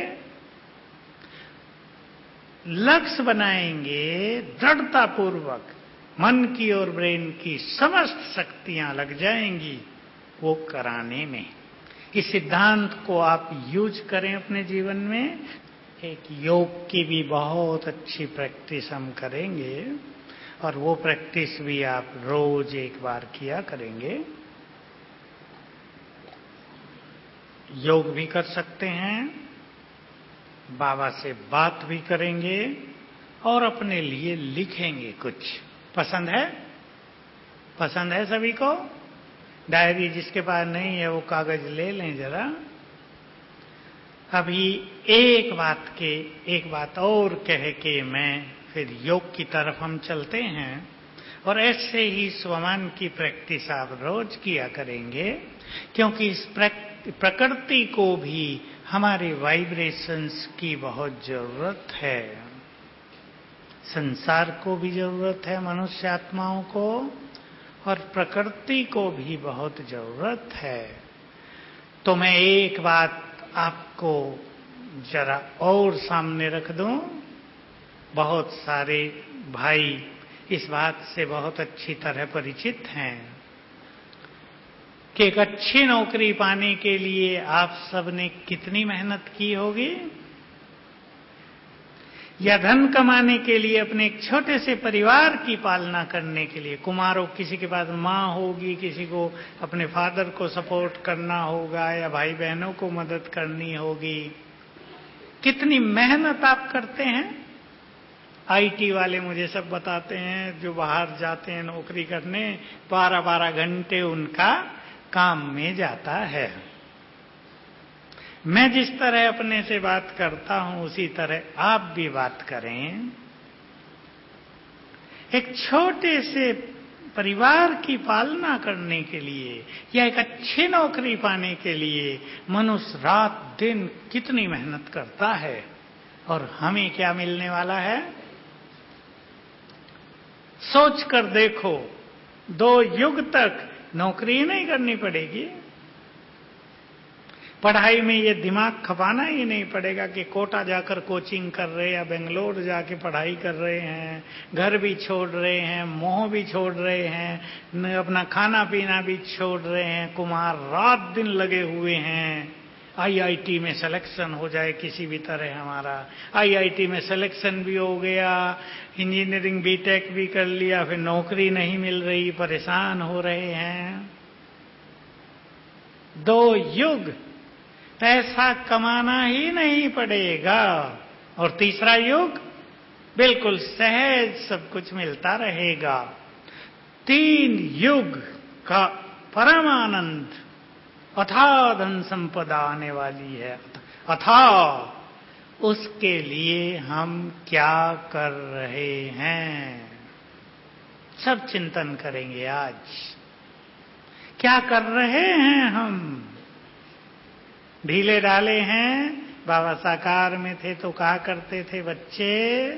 लक्ष्य बनाएंगे दृढ़ता पूर्वक, मन की और ब्रेन की समस्त शक्तियां लग जाएंगी वो कराने में। इस सिद्धांत को आप यूज करें अपने जीवन में। एक योग की भी बहुत अच्छी प्रैक्टिस हम करेंगे, और वो प्रैक्टिस भी आप रोज एक बार किया करेंगे। योग भी कर सकते हैं, बाबा से बात भी करेंगे, और अपने लिए लिखेंगे कुछ। पसंद है? पसंद है सभी को? डायरी जिसके पास नहीं है वो कागज ले लें जरा। अभी एक बात के एक बात और कह के मैं फिर योग की तरफ हम चलते हैं। और ऐसे ही स्वमान की प्रैक्टिस आप रोज किया करेंगे, क्योंकि इस प्रकृति को भी हमारे वाइब्रेशंस की बहुत जरूरत है। संसार को भी जरूरत है, मनुष्य आत्माओं को, और प्रकृति को भी बहुत जरूरत है। तो मैं एक बात आपको जरा और सामने रख दूं। बहुत सारे भाई इस बात से बहुत अच्छी तरह परिचित हैं कि एक अच्छी नौकरी पाने के लिए आप सबने कितनी मेहनत की होगी, या धन कमाने के लिए अपने एक छोटे से परिवार की पालना करने के लिए। कुमारों, किसी के पास माँ होगी, किसी को अपने फादर को सपोर्ट करना होगा, या भाई बहनों को मदद करनी होगी। कितनी मेहनत आप करते हैं। आईटी वाले मुझे सब बताते हैं, जो बाहर जाते हैं नौकरी करने, बारह बारह घंटे उनका काम में जाता है। मैं जिस तरह अपने से बात करता हूं उसी तरह आप भी बात करें। एक छोटे से परिवार की पालना करने के लिए या एक अच्छी नौकरी पाने के लिए मनुष्य रात दिन कितनी मेहनत करता है, और हमें क्या मिलने वाला है? सोच कर देखो, दो युग तक नौकरी नहीं करनी पड़ेगी। पढ़ाई में ये दिमाग खपाना ही नहीं पड़ेगा कि कोटा जाकर कोचिंग कर रहे या बेंगलोर जाके पढ़ाई कर रहे हैं, घर भी छोड़ रहे हैं, मोह भी छोड़ रहे हैं, अपना खाना पीना भी छोड़ रहे हैं। कुमार रात दिन लगे हुए हैं। आईआईटी में सिलेक्शन हो जाए किसी भी तरह हमारा, आईआईटी में सिलेक्शन भी हो गया, इंजीनियरिंग बीटेक भी कर लिया, फिर नौकरी नहीं मिल रही, परेशान हो रहे हैं। दो युग पैसा कमाना ही नहीं पड़ेगा, और तीसरा युग बिल्कुल सहज सब कुछ मिलता रहेगा। तीन युग का परम आनंद, अथाह धन संपदा आने वाली है। अथाह, उसके लिए हम क्या कर रहे हैं, सब चिंतन करेंगे आज। क्या कर रहे हैं हम? ढीले डाले हैं। बाबा साकार में थे तो कहा करते थे, बच्चे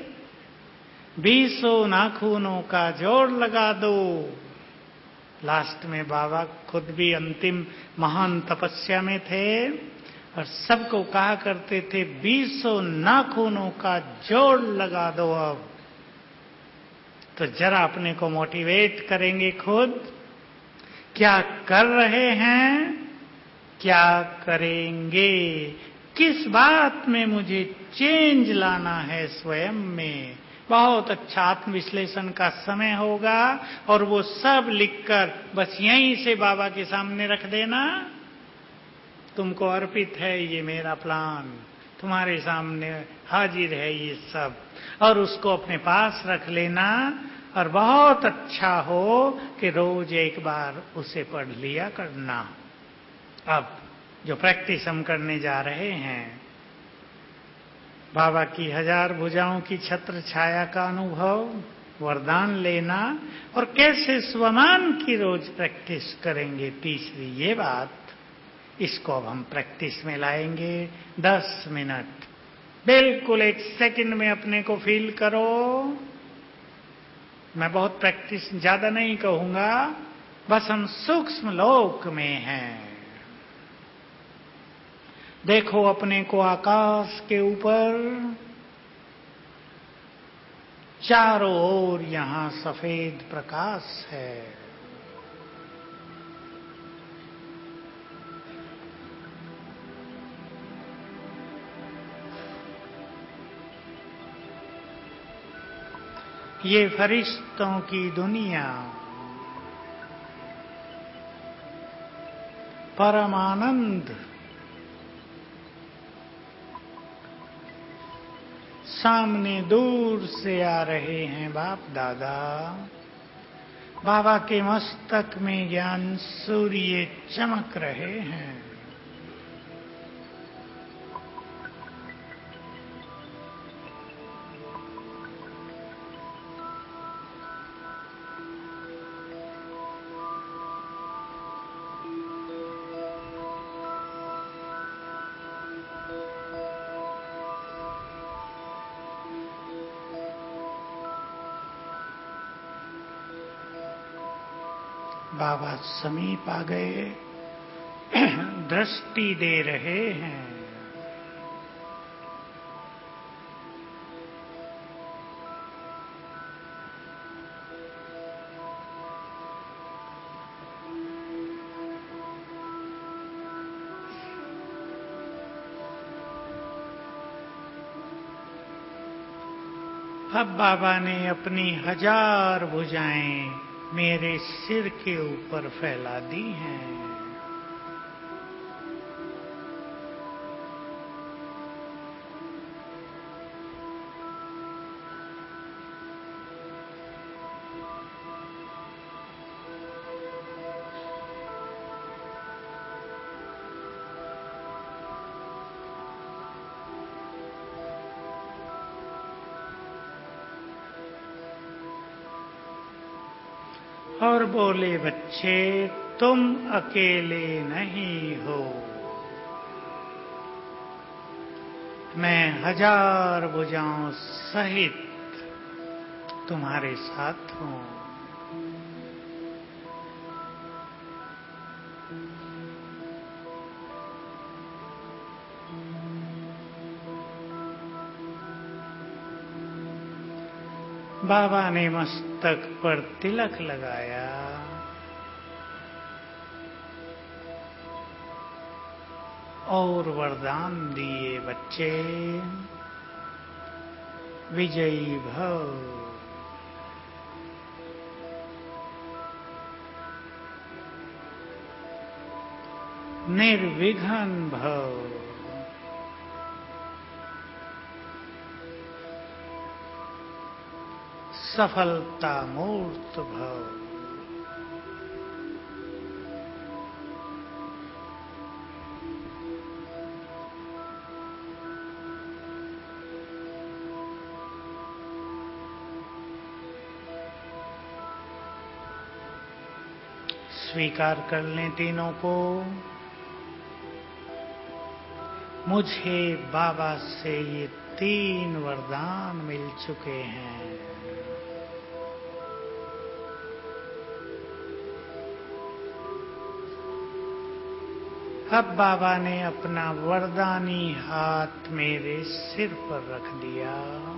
बीसों नाखूनों का जोड़ लगा दो। लास्ट में बाबा खुद भी अंतिम महान तपस्या में थे और सबको कहा करते थे, बीसों नाखूनों का जोड़ लगा दो अब। तो जरा अपने को मोटिवेट करेंगे खुद। क्या कर रहे हैं, क्या करेंगे, किस बात में मुझे चेंज लाना है स्वयं में। बहुत अच्छा आत्मविश्लेषण का समय होगा, और वो सब लिखकर बस यहीं से बाबा के सामने रख देना। तुमको अर्पित है ये मेरा प्लान, तुम्हारे सामने हाजिर है ये सब, और उसको अपने पास रख लेना। और बहुत अच्छा हो कि रोज एक बार उसे पढ़ लिया करना। अब जो प्रैक्टिस हम करने जा रहे हैं, बाबा की हजार भुजाओं की छत्र छाया का अनुभव, वरदान लेना, और कैसे स्वमान की रोज प्रैक्टिस करेंगे। तीसरी ये बात, इसको अब हम प्रैक्टिस में लाएंगे। दस मिनट बिल्कुल एक सेकंड में अपने को फील करो। मैं बहुत प्रैक्टिस ज्यादा नहीं कहूंगा, बस हम सूक्ष्म लोक में हैं। देखो अपने को आकाश के ऊपर, चारों ओर यहां सफेद प्रकाश है। ये फरिश्तों की दुनिया, परमानंद, सामने दूर से आ रहे हैं बाप दादा। बाबा के मस्तक में ज्ञान सूर्य चमक रहे हैं। बाबा समीप आ गए, दृष्टि दे रहे हैं। अब बाबा ने अपनी हजार भुजाएं मेरे सिर के ऊपर फैला दी हैं। और बोले, बच्चे तुम अकेले नहीं हो, मैं हजार भुजाओं सहित तुम्हारे साथ हूं। बाबा ने मस्तक पर तिलक लगाया और वरदान दिए, बच्चे विजयी भव, निर्विघ्न भव, सफलता मूर्त भव। स्वीकार कर लें तीनों को। मुझे बाबा से ये तीन वरदान मिल चुके हैं। अब बाबा ने अपना वरदानी हाथ मेरे सिर पर रख दिया।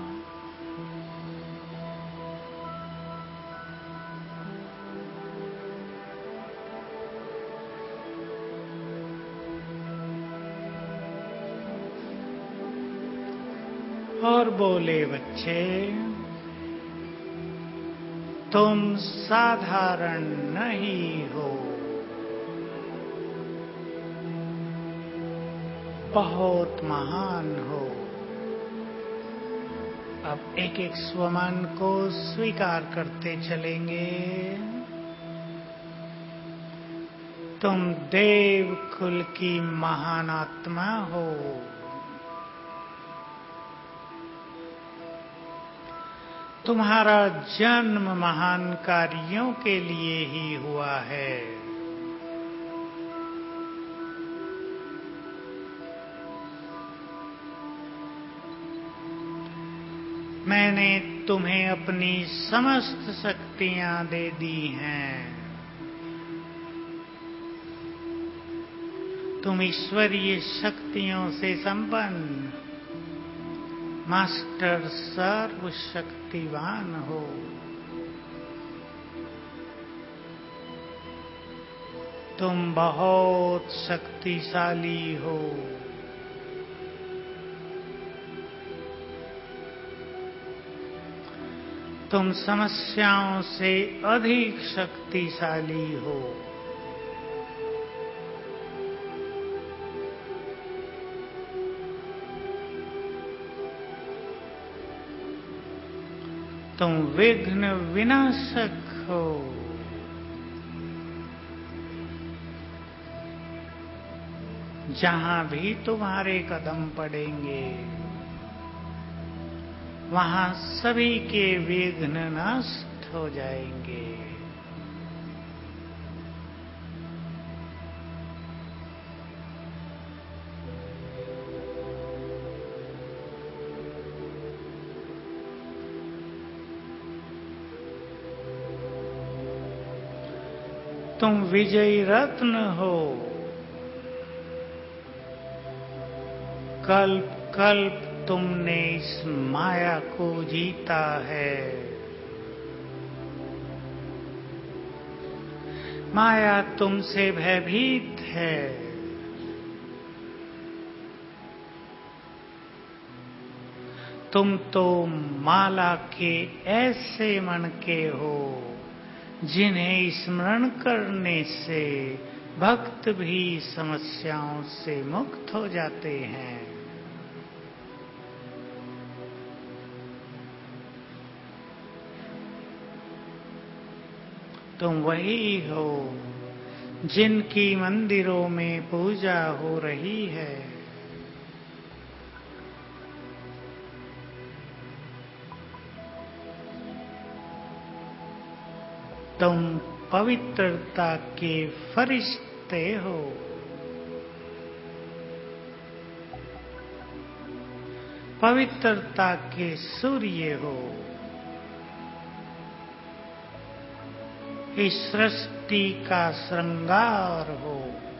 और बोले, बच्चे तुम साधारण नहीं हो, बहुत महान हो। अब एक एक स्वमान को स्वीकार करते चलेंगे। तुम देव कुल की महान आत्मा हो। तुम्हारा जन्म महान कार्यों के लिए ही हुआ है। मैंने तुम्हें अपनी समस्त शक्तियां दे दी हैं। तुम ईश्वरीय शक्तियों से संपन्न मास्टर सर्वशक्तिवान हो। तुम बहुत शक्तिशाली हो। तुम समस्याओं से अधिक शक्तिशाली हो। तुम विघ्न विनाशक हो। जहां भी तुम्हारे कदम पड़ेंगे वहां सभी के विघ्न नष्ट हो जाएंगे। तुम विजयी रत्न हो। कल्प कल्प तुमने इस माया को जीता है। माया तुमसे भयभीत है। तुम तो माला के ऐसे मणके हो जिन्हें स्मरण करने से भक्त भी समस्याओं से मुक्त हो जाते हैं। तुम वही हो जिनकी मंदिरों में पूजा हो रही है। तुम पवित्रता के फरिश्ते हो। पवित्रता के सूर्य हो। इस सृष्टि का श्रृंगार हो।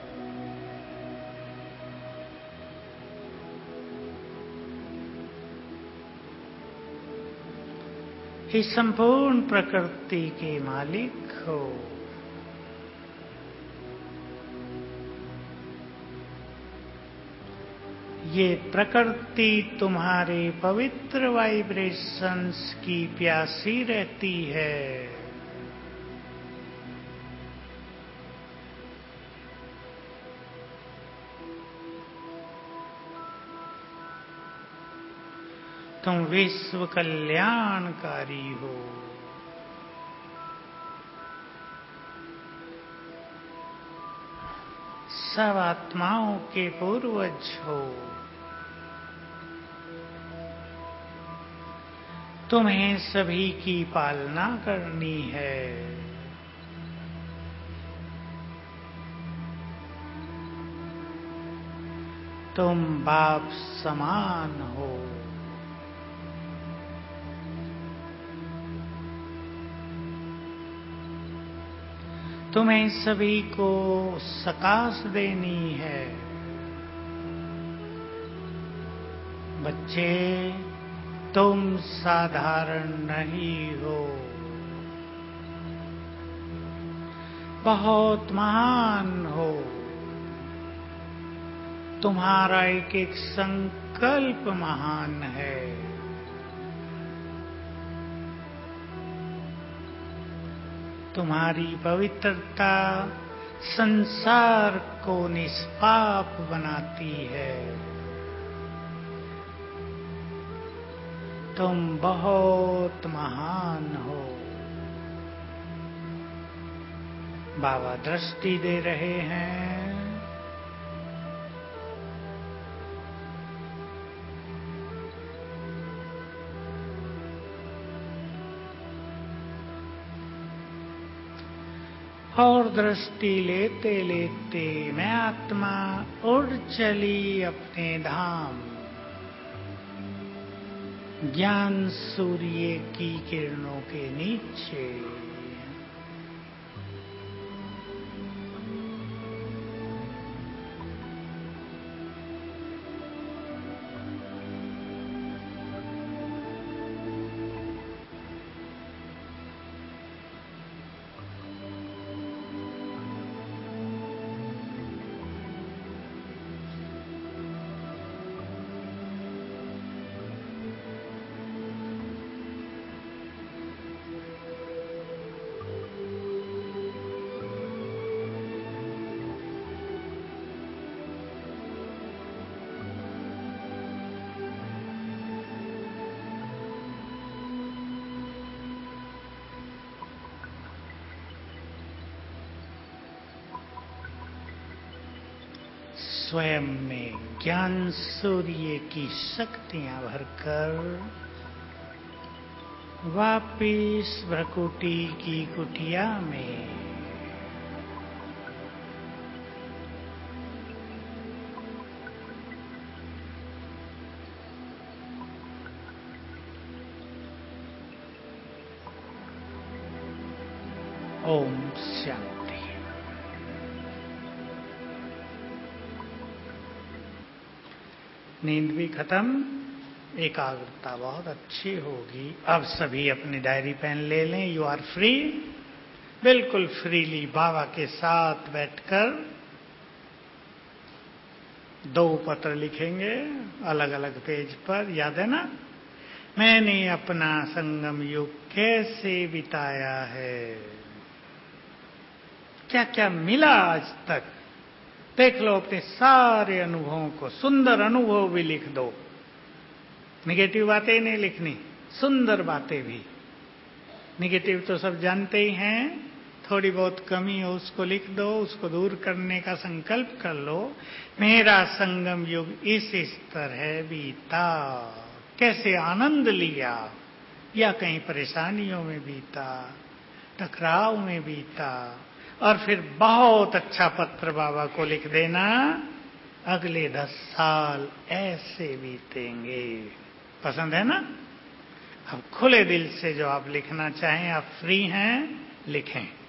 इस संपूर्ण प्रकृति के मालिक हो। ये प्रकृति तुम्हारे पवित्र वाइब्रेशंस की प्यासी रहती है। तुम विश्व कल्याणकारी हो। सब आत्माओं के पूर्वज हो। तुम्हें सभी की पालना करनी है। तुम बाप समान हो। तुम्हें सभी को सकाश देनी है। बच्चे, तुम साधारण नहीं हो। बहुत महान हो। तुम्हारा एक एक संकल्प महान है। तुम्हारी पवित्रता संसार को निष्पाप बनाती है। तुम बहुत महान हो। बाबा दृष्टि दे रहे हैं। और दृष्टि लेते लेते मैं आत्मा उड़ चली अपने धाम। ज्ञान सूर्य की किरणों के नीचे। स्वयं में ज्ञान सूर्य की शक्तियां भरकर वापिस भ्रकुटी की कुटिया में। ओम शांति। नींद भी खत्म, एकाग्रता बहुत अच्छी होगी। अब सभी अपनी डायरी पेन ले लें। You are free. बिल्कुल फ्रीली बाबा के साथ बैठकर दो पत्र लिखेंगे अलग अलग पेज पर। याद है ना, मैंने अपना संगम युग कैसे बिताया है, क्या क्या मिला आज तक। देख लो अपने सारे अनुभवों को। सुंदर अनुभव भी लिख दो। निगेटिव बातें नहीं लिखनी, सुंदर बातें भी। निगेटिव तो सब जानते ही हैं। थोड़ी बहुत कमी हो उसको लिख दो, उसको दूर करने का संकल्प कर लो। मेरा संगम युग इस स्तर है बीता, कैसे आनंद लिया, या कहीं परेशानियों में बीता, टकराव में बीता। और फिर बहुत अच्छा पत्र बाबा को लिख देना, अगले दस साल ऐसे बीतेंगे। पसंद है ना? अब खुले दिल से जो आप लिखना चाहें, आप फ्री हैं, लिखें।